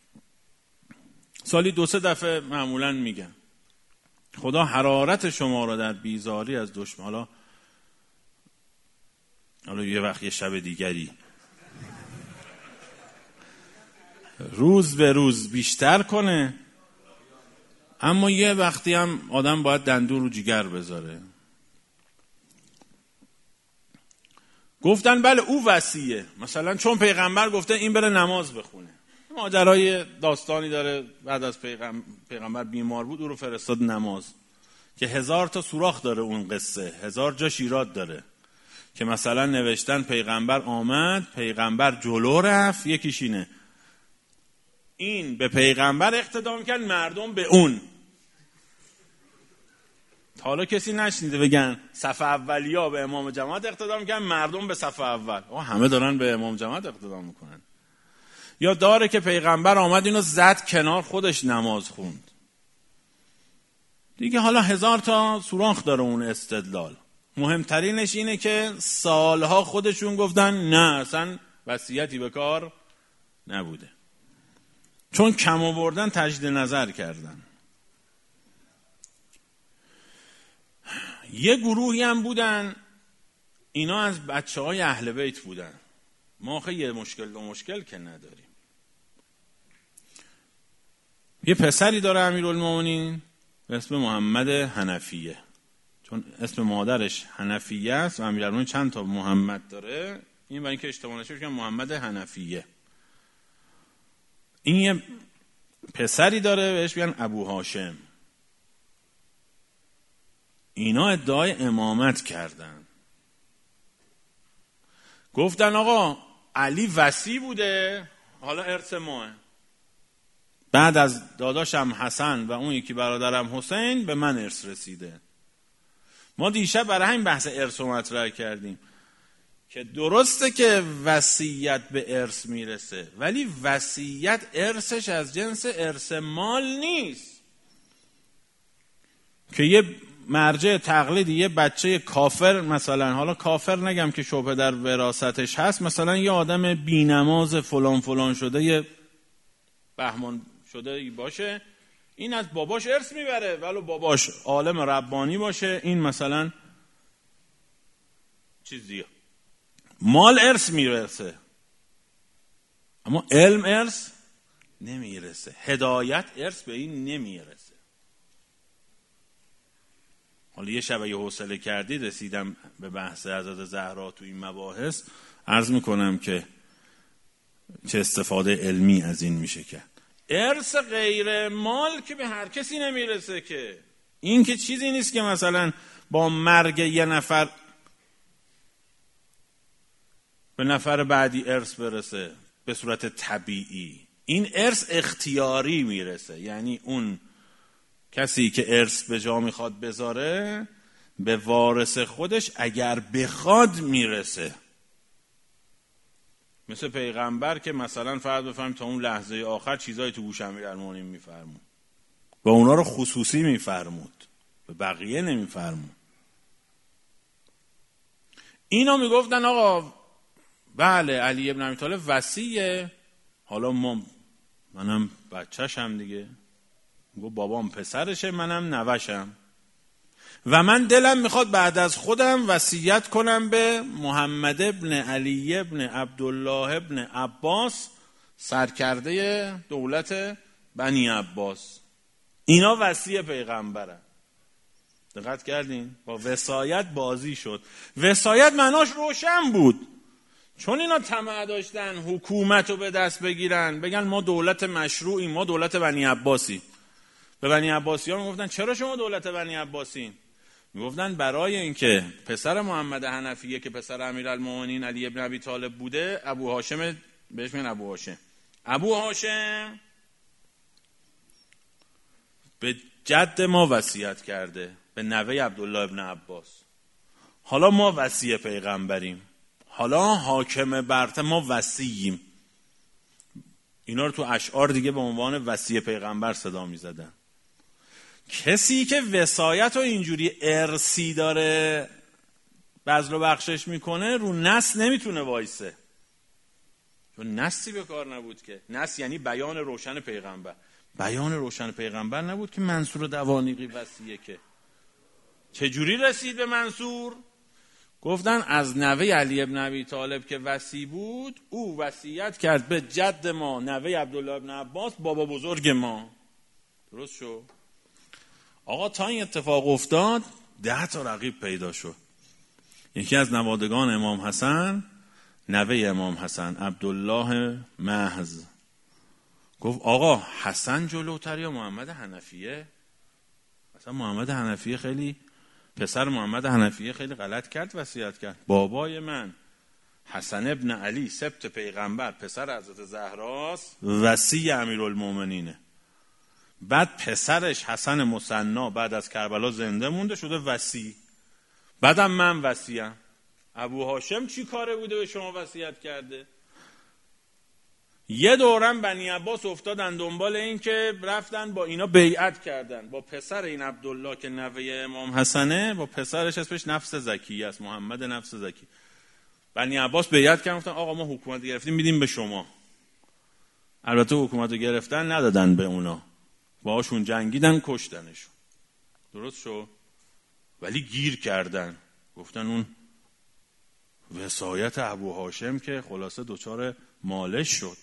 سالی 2-3 دفعه معمولا میگم خدا حرارت شما رو در بیزاری از دشمن، حالا یه وقت یه شب دیگری، روز به روز بیشتر کنه. اما یه وقتی هم آدم باید دندون رو جگر بذاره. گفتن بله او وصیه، مثلا چون پیغمبر گفته این بره نماز بخونه. ماجرای داستانی داره بعد از پیغمبر بیمار بود او رو فرستاد نماز که 1000 تا سوراخ داره اون قصه، 1000 جا ایراد داره که مثلا نوشتن پیغمبر آمد، پیغمبر جلو رفت، یکیش اینه این به پیغمبر اقتدا میکرد مردم به اون. حالا کسی نشنیده بگن صف اولیا به امام جماعت اقتدا میکنن مردم به صف اول؟ همه دارن به امام جماعت اقتدا میکنن. یا داره که پیغمبر آمد اینو زد کنار خودش نماز خوند دیگه. حالا 1000 تا سوراخ داره اون استدلال. مهمترینش اینه که سالها خودشون گفتن نه اصلا وصیتی به کار نبوده، چون کم آوردن تجدید نظر کردن. یه گروهی هم بودن اینا از بچه‌های اهل بیت بودن. ما آخه یه مشکل که نداریم. یه پسری داره امیرالمومنین به اسم محمد حنفیه، چون اسم مادرش حنفیه است و امیرالمومنین چند تا محمد داره، این برای اینکه اشتباه نشه بگم محمد حنفیه. این یه پسری داره بهش میگن ابو هاشم. اینا ادعای امامت کردن، گفتن آقا علی وصی بوده، حالا ارث ماه. بعد از داداشم حسن و اون یکی برادرم حسین به من ارث رسیده. ما دیشب برای همین بحث ارث رو مطرح کردیم که درسته که وصیت به ارث میرسه، ولی وصیت ارثش از جنس ارث مال نیست که یه مرجع تقلیدی یه بچه کافر، مثلا حالا کافر نگم که شبهه در وراثتش هست، مثلا یه آدم بی‌نماز فلان فلان شده یه بهمان شده باشه، این از باباش ارث میبره ولو باباش عالم ربانی باشه، این مثلا چیزیه مال ارث میرسه اما علم ارث نمیرسه، هدایت ارث به این نمیرسه. حالا یه شب یه حوصله کردی رسیدم به بحث حضرت زهرا تو این مباحث، عرض میکنم که چه استفاده علمی از این میشه کرد. ارث غیر مال که به هر کسی نمیرسه، که این که چیزی نیست که مثلا با مرگ یه نفر به نفر بعدی ارث برسه به صورت طبیعی. این ارث اختیاری میرسه، یعنی اون کسی که ارث به جا میخواد بذاره به وارث خودش اگر بخواد میرسه. مثل پیغمبر که مثلا فرض بفرماییم تا اون لحظه آخر چیزایی تو گوش امیرالمومنین میفرمود و اونا رو خصوصی میفرمود، به بقیه نمیفرمود. اینا میگفتن آقا بله علی ابن ابی طالب وصیه، حالا منم بچه‌شم دیگه، میگه بابام پسرشه منم نوشم و من دلم میخواد بعد از خودم وصیت کنم به محمد ابن علی ابن عبدالله ابن عباس، سرکرده دولت بنی عباس. اینا وصی پیغمبرن. دقت کردین؟ با وصایت بازی شد. وصایت معناش روشن بود، چون اینا طمع داشتن حکومت رو به دست بگیرن، بگن ما دولت مشروعیم، ما دولت بنی عباسی. به بنی عباسی ها میگفتن چرا شما دولت بنی عباسین؟ میگفتن برای اینکه پسر محمد حنفیه که پسر امیرالمومنین علی ابن ابی طالب بوده، ابو هاشم بهش میگن ابو هاشم. ابو هاشم به جد ما وصیت کرده، به نوه عبدالله ابن عباس. حالا ما وصی پیغمبریم، حالا حاکم برتر، ما وصییم. اینا رو تو اشعار دیگه به عنوان وصی پیغمبر صدا میزدن. کسی که وصایت رو اینجوری ارثی داره بذل و بخشش میکنه رو نص نمیتونه وایسه، چون نصی به کار نبود که. نص یعنی بیان روشن پیغمبر. بیان روشن پیغمبر نبود که منصور دوانیقی وصیه. که چجوری رسید به منصور؟ گفتن از نوه علی ابن ابی طالب که وصی بود، او وصیت کرد به جد ما نوه عبدالله ابن عباس، بابا بزرگ ما. درست شد؟ آقا تا این اتفاق افتاد 10 تا رقیب پیدا شد. یکی از نوادگان امام حسن، نوه امام حسن، عبدالله محض، گفت آقا حسن جلوتر یا محمد حنفیه؟ اصلا محمد حنفیه خیلی، پسر محمد حنفیه خیلی غلط کرد، وصیت کرد. بابای من حسن ابن علی سبط پیغمبر، پسر حضرت زهراست، وصی امیرالمومنینه. بعد پسرش حسن مثنا بعد از کربلا زنده مونده، شده وصی. بعدم من وصیم. ابو هاشم چی کاره بوده به شما وصیت کرده؟ یه دورم بنی عباس افتادن دنبال این که رفتن با اینا بیعت کردن، با پسر این عبدالله که نوه امام حسنه، با پسرش اسمش نفس زکی است، محمد نفس زکی. بنی عباس بیعت کردن، گفتن آقا ما حکومت گرفتیم میدیم به شما. البته حکومت رو گرفتن ندادن به اونا، باهاشون جنگیدن، کشتنشون. درست شد؟ ولی گیر کردن، گفتن اون وصایت ابو هاشم که خلاصه دچار مالش شد.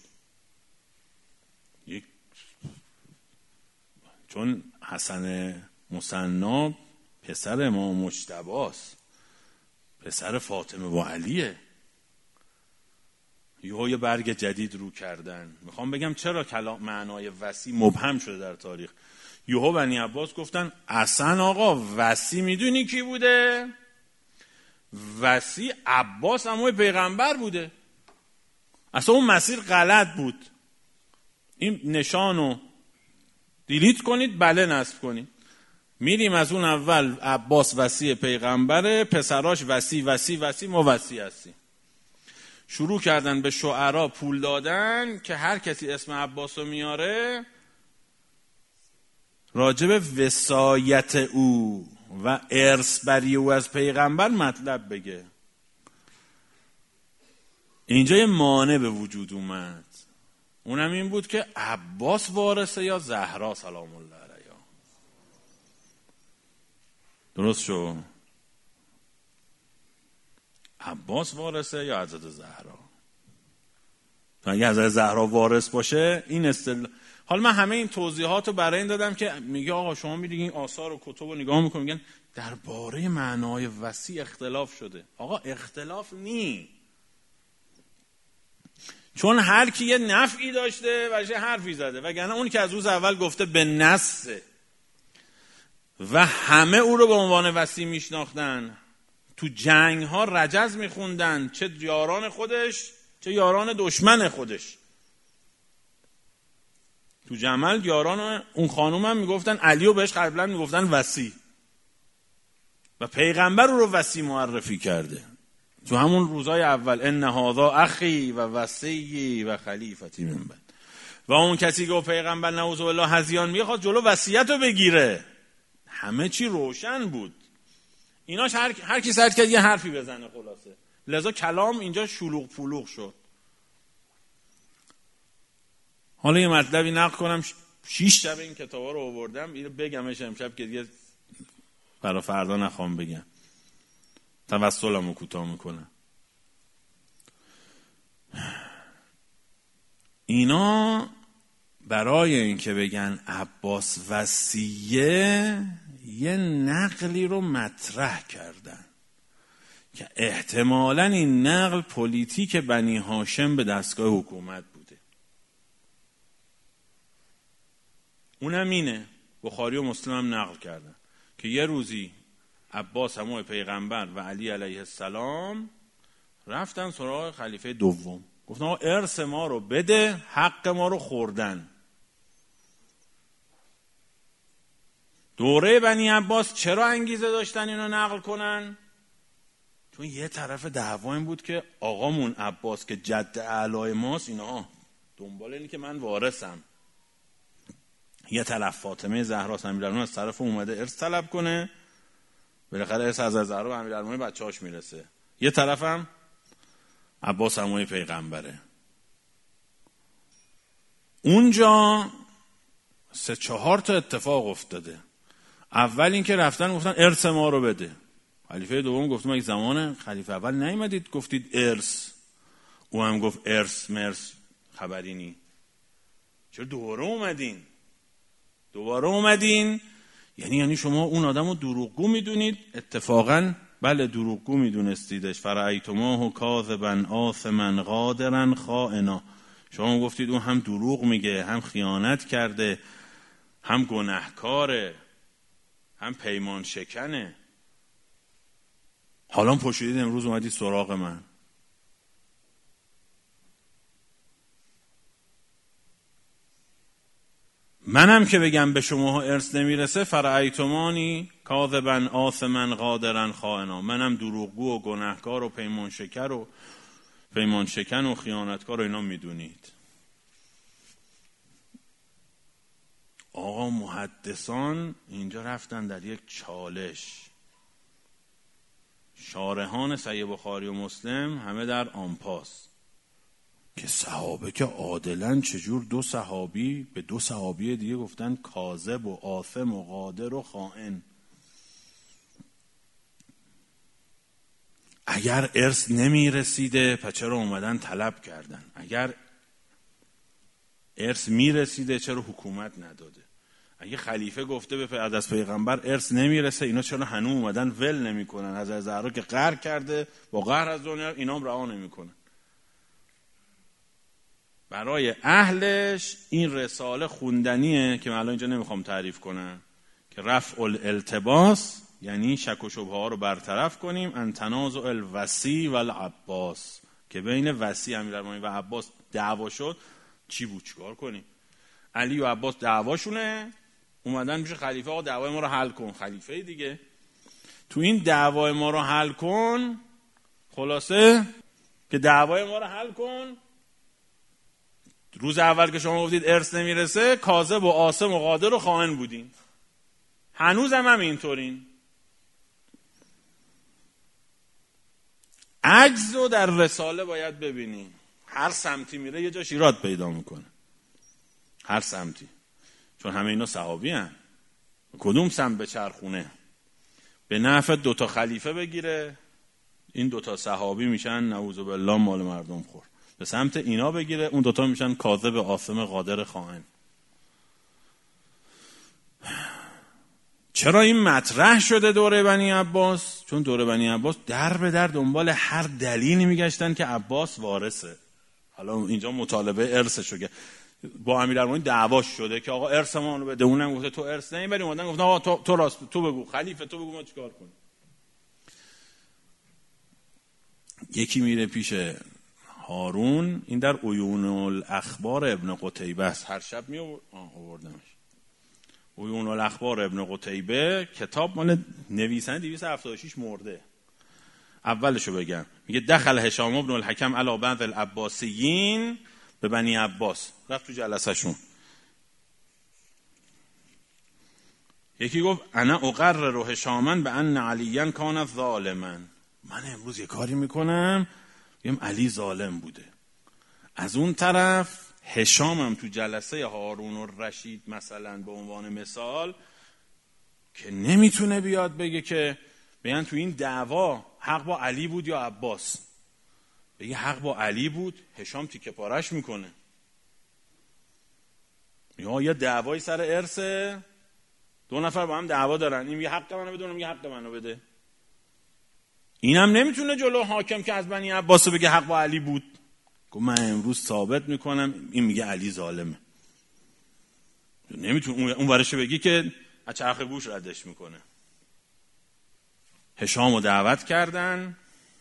چون حسن مثنا پسر امام مجتباست، پسر فاطمه و علیه. یه برگ جدید رو کردن. میخوام بگم چرا کلام معنای وصی مبهم شده در تاریخ. یهو بنی عباس گفتن اصلا آقا وصی میدونی کی بوده؟ وصی عباس عموی پیغمبر بوده. اصلا اون مسیر غلط بود. این نشانو دیلیت کنید، بله نصب کنید. میریم از اون اول عباس وصی پیغمبره، پسراش وصی ما وصی هستیم. شروع کردن به شعرا پول دادن که هر کسی اسم عباس رو میاره راجب وصایت او و ارث بری او از پیغمبر مطلب بگه. اینجا یه مانع به وجود اومد، اونم این بود که عباس وارثه یا زهرا سلام الله علیها. درست شو؟ عباس وارثه یا حضرت زهرا؟ اگه حضرت زهرا وارث باشه این حالا من همه این توضیحات رو برای این دادم که میگه آقا شما میگین این آثار و کتب رو نگاه میکنین میگن درباره معنای وصی اختلاف شده. آقا اختلاف نی، چون هر کی یه نفعی داشته و یه حرفی زده، وگرنه اون که از روز اول گفته به نص و همه او رو به عنوان وصی میشناختن، تو جنگ ها رجز میخوندن، چه یاران خودش چه یاران دشمن خودش. تو جمل یاران اون خانوم هم میگفتن علیو بهش قبلا میگفتن وصی و پیغمبر او رو وصی معرفی کرده تو همون روزای اول. ان هذا اخی و وصی و خلیفتی من بعد. و اون کسی که پیغمبر نعوذ بالله هذیان میخواد جلو وصیت رو بگیره. همه چی روشن بود. ایناش هر کی سعی کرد یه حرفی بزنه خلاصه. لذا کلام اینجا شلوغ پلوغ شد. حالا یه مطلبی نقل کنم، 6 شب این کتابا رو آوردم، اینو بگمش امشب که دیگه برای فردا نخوام بگم، توسلمو کوتاه میکنم. اینا برای اینکه بگن عباس وصیه یه نقلی رو مطرح کردن که احتمالاً این نقل پلیتیک بنی هاشم به دستگاه حکومت بوده. اونم اینه، بخاری و مسلم هم نقل کردن که یه روزی عباس عموی پیغمبر و علی علیه السلام رفتن سراغ خلیفه دوم، گفتن آقا ارث ما رو بده، حق ما رو خوردن. دوره بنی عباس چرا انگیزه داشتن اینو نقل کنن؟ چون یه طرف دعوا این بود که آقامون عباس که جد اعلای ماست، اینا دنبال اینه که من وارثم. یه طرف فاطمه زهرا امیرالمومنین از طرف اومده ارث طلب کنه، بالاخره ارث از زهرا به امیرالمومنین بچه‌هاش میرسه. یه طرفم عباس عموی پیغمبره. اونجا 3-4 تا اتفاق افتاده. اول این که رفتن گفتن ارث ما رو بده. خلیفه دوم گفت ما یک زمان خلیفه اول نیومدید گفتید ارث. او هم گفت ارث مرث خبری نی. چرا دوباره اومدین؟ یعنی شما اون آدمو دروغگو میدونید، اتفاقا بله دروغگو میدونستیدش. فرأیتماه کاذبا آثما غادرا خائنا. شما گفتید اون هم دروغ میگه، هم خیانت کرده، هم گناهکاره، هم پیمان شکنه. حالا پشیدید امروز اومدید سراغ من. منم که بگم به شما ارث نمیرسه، فرأیتمانی کاذبا آثما غادرا خائنا، منم دروغگو و گناهکار و پیمان شکن و خیانتکار و اینا میدونید. آقا محدثان اینجا رفتن در یک چالش. شارحان صحیح بخاری و مسلم همه در آنپاس که صحابه که عادلن چجور دو صحابی به دو صحابی دیگه گفتن کاذب و آثم و غادر و خائن. اگر ارث نمی رسیده پس چرا اومدن طلب کردن؟ اگر ارث می رسیده چرا حکومت نداده؟ اگه خلیفه گفته به بعد از پیغمبر ارث نمی رسه، اینا چرا هنوز اومدن ول نمی کنن؟ حضرت زهرا که قهر کرده با قهر از دنیا، اینا هم رها نمی کنن. برای اهلش این رساله خوندنیه که من الان اینجا نمیخوام تعریف کنم، که رفع الالتباس یعنی شک و شبهه ها رو برطرف کنیم، ان تنازع الوصی و العباس، که بین وصی امیرالمومنین و عباس دعوا شد، چی بود چیکار کنیم؟ علی و عباس دعواشونه، اومدن میشه خلیفه، آقا دعوای ما رو حل کن. خلیفه دیگه تو این دعوای ما رو حل کن، خلاصه که دعوای ما رو حل کن. روز اول که شما گفتید ارث نمیرسه، کاذب و آثم و غادر و خائن بودین، هنوز هم اینطورین. عجز رو در رساله باید ببینین. هر سمتی میره یه جاش ایراد پیدا میکنه، هر سمتی، چون همه اینا صحابی هن. کدوم سمت به چرخونه؟ به نفع دوتا خلیفه بگیره، این دوتا صحابی میشن نعوذ بالله مال مردم خور. به سمت اینا بگیره، اون دوتا میشن کاذب آثم قادر خائن. چرا این مطرح شده دوره بنی عباس؟ چون دوره بنی عباس در به در دنبال هر دلیلی میگشتن که عباس وارثه. حالا اینجا مطالبه ارثشو که با امیرالمومنین دعواش شده که آقا ارث ما رو بده، اونم گفته تو ارث نمیبری، اومدن گفتن آقا تو راست، تو بگو خلیفه، تو بگو ما چیکار کنیم. یکی میره پیش هارون، این در عیون الاخبار ابن قتیبه است، هر شب می آوردمش. عیون الاخبار ابن قتیبه کتاب مال نویسنده 276 مرده. اولشو بگم، میگه دخل هشام بن الحکم علی بعض العباسیین به بنی عباس، رفت تو جلسه شون. یکی گفت انا اقرر هشاما بان علیاً کان ظالما، من امروز یه کاری میکنم بگم علی ظالم بوده. از اون طرف هشام هم تو جلسه هارون الرشید مثلا به عنوان مثال که نمیتونه بیاد بگه که بیان تو این دعوا حق با علی بود یا عباس، بگه حق با علی بود، هشام تیکه پارش میکنه. یا یه دعوای سر ارثه، دو نفر با هم دعوا دارن، این میگه حق منو بده، اون میگه حق منو بده. اینم نمیتونه جلو حاکم که از بنی عباس بگه حق با علی بود. گفت من امروز ثابت میکنم این میگه علی ظالمه. نمیتونه اون ورشو بگی که از چرخ گوش ردش میکنه. هشامو دعوت کردن.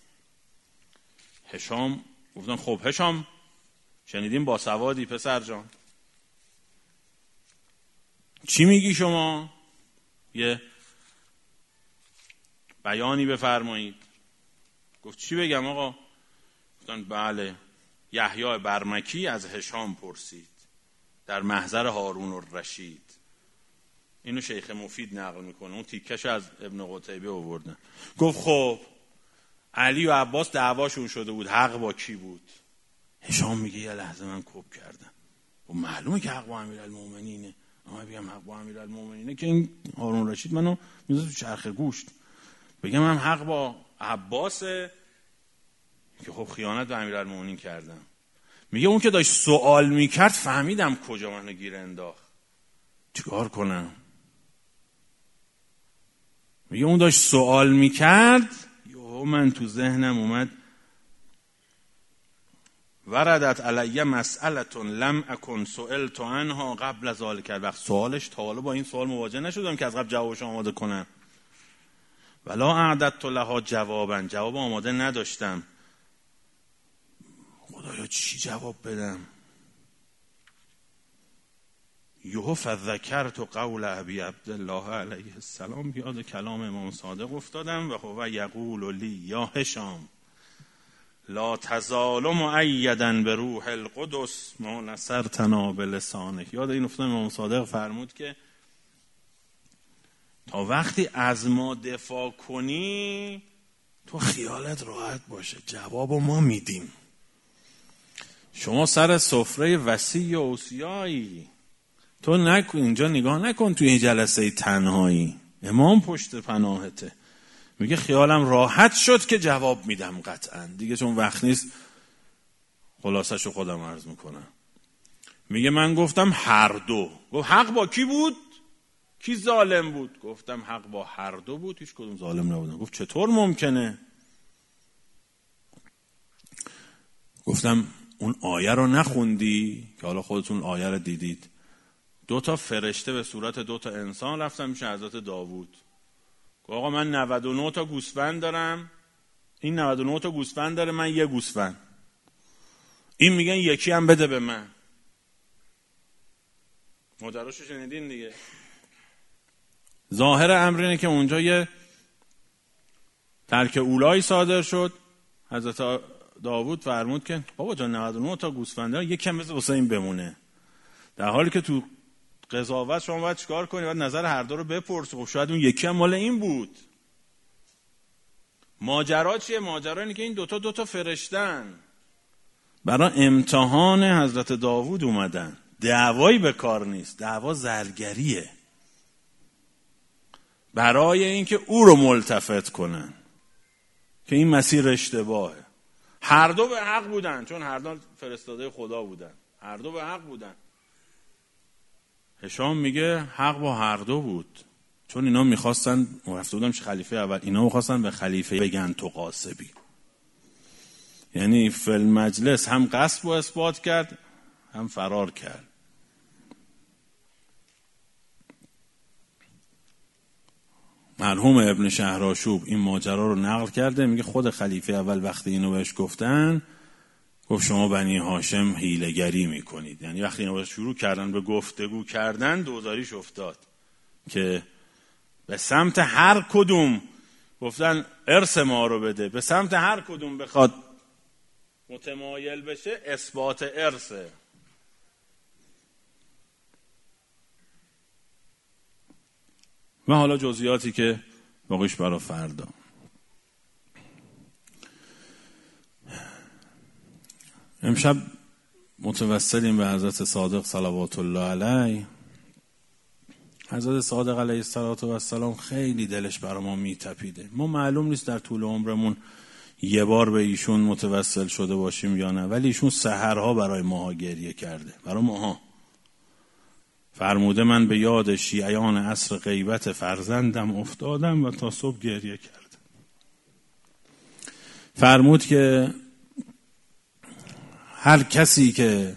هشام گفتن خب هشام شنیدیم با سوادی پسر جان، چی میگی شما؟ یه بیانی بفرمایید. گفت چی بگم آقا؟ گفتن بله، یحیی برمکی از هشام پرسید در محضر هارون الرشید. اینو شیخ مفید نقل میکنه، اون تیکش از ابن قتیبه آوردن. گفت خب علی و عباس دعواشون شده بود، حق با کی بود؟ هشام میگه یه لحظه من کپ کردم و معلومه که حق با امیرالمومنینه، اما بگم حق با امیرالمومنینه که این هارون الرشید منو میذاره تو چرخ گوشت، بگم هم حق با عباسه که خب خیانت به امیرالمومنین کردم. میگه اون که داشت سوال میکرد فهمیدم کجا منو گیر انداخت، چیکار کنم؟ میگه اون داشت سوال میکرد گفت من تو ذهنم اومد وردت علی مسئلة لم اکن سئلت عنها قبل ذلک الوقت. سوالش تا حالا با این سوال مواجه نشدم که از قبل جوابش آماده کنم. ولا اعددت لها جوابا، جواب آماده نداشتم. خدایا چی جواب بدم؟ یهو فذکرت قول ابی عبدالله علیه السلام، یاد کلام امام صادق افتادم و هو یقول لی یا هشام لا تزال مؤیدا به روح القدس ما نصرتنا بلسانه. یاد این افتادم امام صادق فرمود که تا وقتی از ما دفاع کنی تو خیالت راحت باشه، جواب ما میدیم. شما سر سفره وصی و اوصیایی، تو نکن اینجا نگاه نکن توی این جلسه تنهایی، امام پشت پناهته. میگه خیالم راحت شد که جواب میدم قطعا دیگه، چون وقت نیست خلاصشو خودم عرض میکنم. میگه من گفتم هر دو. گفت حق با کی بود؟ کی ظالم بود؟ گفتم حق با هر دو بود، هیچ کدوم ظالم نبودن. گفت چطور ممکنه؟ گفتم اون آیه رو نخوندی که حالا خودتون آیه رو دیدید؟ 2 فرشته به صورت 2 انسان رفتن میشه حضرت داوود. گفت آقا من 99 گوسفند دارم، این 99 گوسفند داره، من 1 گوسفند. این میگن یکی هم بده به من. ماجراشو شنیدین دیگه. ظاهر امر اینه که اونجا یه ترک اولایی صادر شد. حضرت داوود فرمود که بابا جان 99 گوسفند داره، یکم بذار واسه این بمونه. در حالی که تو قضاوت شما باید چیکار کنی؟ باید نظر هر دو رو بپرسی. خب شاید اون یکی هم مال این بود. ماجرا چیه؟ ماجرا اینه که این 2 فرشتن برای امتحان حضرت داوود اومدن. دعوایی به کار نیست، دعوا زرگریه، برای اینکه او رو ملتفت کنن که این مسیر اشتباهه. هر دو به حق بودن، چون هر دو فرستاده خدا بودن، هر دو به حق بودن. هشام میگه حق با هر دو بود، چون اینا میخواستن، رفته بودم چه خلیفه اول، اینا میخواستن به خلیفه بگن تو قاسبی. یعنی فی المجلس هم قصب و اثبات کرد هم فرار کرد. مرحوم ابن شهرآشوب این ماجرا رو نقل کرده. میگه خود خلیفه اول وقتی اینو بهش گفتن، گفت شما بنی هاشم حیله‌گری میکنید. یعنی وقتی اینو شروع کردن به گفتگو کردن، دوزاریش افتاد که به سمت هر کدوم گفتن ارث ما رو بده، به سمت هر کدوم بخواد متمایل بشه اثبات ارثه. و حالا جزئیاتی که باقیش برای فردا. امشب متوسلیم به حضرت صادق صلوات الله علیه. حضرت صادق علیه السلام خیلی دلش برای ما میتپیده. ما معلوم نیست در طول عمرمون یه بار به ایشون متوسل شده باشیم یا نه، ولی ایشون سحرها برای ماها گریه کرده، برای ماها. فرموده من به یاد شیعیان عصر غیبت فرزندم افتادم و تا صبح گریه کردم. فرمود که هر کسی که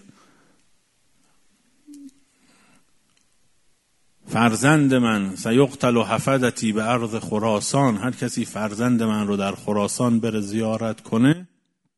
فرزند من سیقتل حفدتی به ارض خراسان، هر کسی فرزند من رو در خراسان بره زیارت کنه،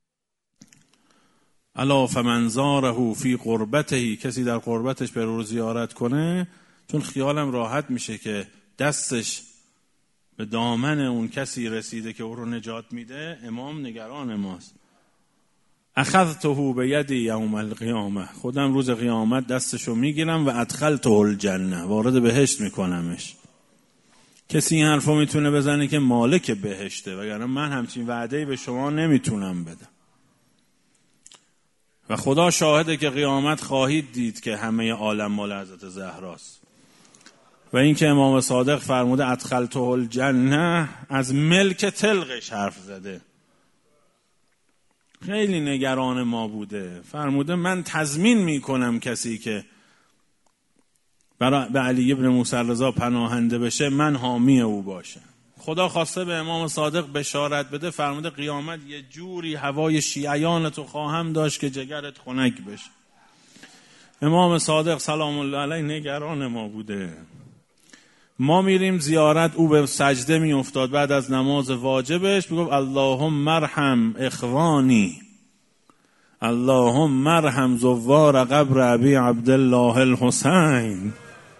الا فمن زاره فی قربته، کسی در قربتش بره رو زیارت کنه، چون خیالم راحت میشه که دستش به دامن اون کسی رسیده که او رو نجات میده. امام نگران ماست. اخذته بیدی یوم القیامه، خودم روز قیامت دستشو میگیرم و ادخلته الجنه، وارد بهشت میکنمش. کسی این حرفو میتونه بزنه که مالک بهشته، وگرنه من همچین وعده‌ای به شما نمیتونم بدم. و خدا شاهده که قیامت خواهید دید که همه عالم مال حضرت زهراست. و این که امام صادق فرموده ادخلته الجنه، از ملک تلقش حرف زده. خیلی نگران ما بوده. فرموده من تضمین میکنم کسی که به علی ابن موسی رضا پناهنده بشه من حامی او باشم. خدا خواسته به امام صادق بشارت بده، فرموده قیامت یه جوری هوای شیعیانتو خواهم داشت که جگرت خنک بشه. امام صادق سلام الله علیه نگران ما بوده. ما میریم زیارت، او به سجده میافتاد بعد از نماز واجبش، میگفت اللهم ارحم اخوانی، اللهم ارحم زوار قبر ابی عبدالله الحسین.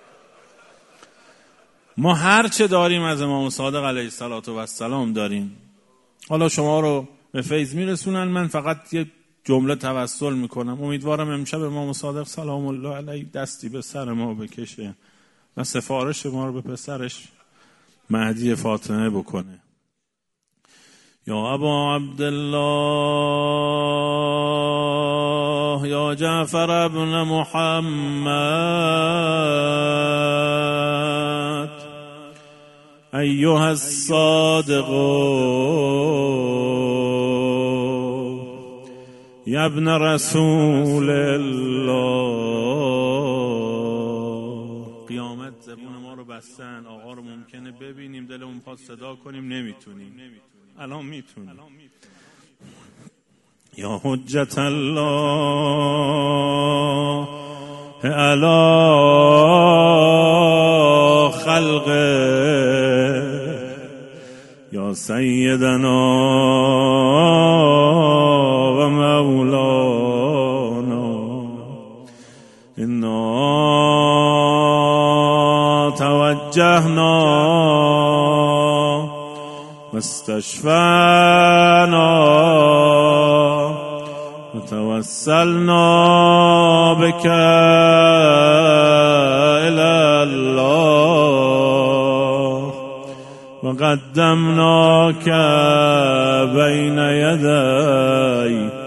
ما هر چه داریم از امام صادق علیه السلام داریم. حالا شما رو به فیض میرسونن، من فقط یه جمله توسل میکنم. امیدوارم امشب امام صادق سلام الله علیه دستی به سر ما بکشه و سفارش ما رو به پسرش مهدی فاطمه بکنه. یا ابا عبدالله یا جعفر ابن محمد ایها الصادق یا ابن رسول الله. قیامت زبون ما رو بستن، آقا رو ممکنه ببینیم دلمون میخواد صدا کنیم، نمیتونیم. الان میتونیم. یا حجت الله علی خلقه یا سیدنا و مولانا انا توجهنا واستشفعنا وتوسلنا بك إلى الله وقدمناك بين يدي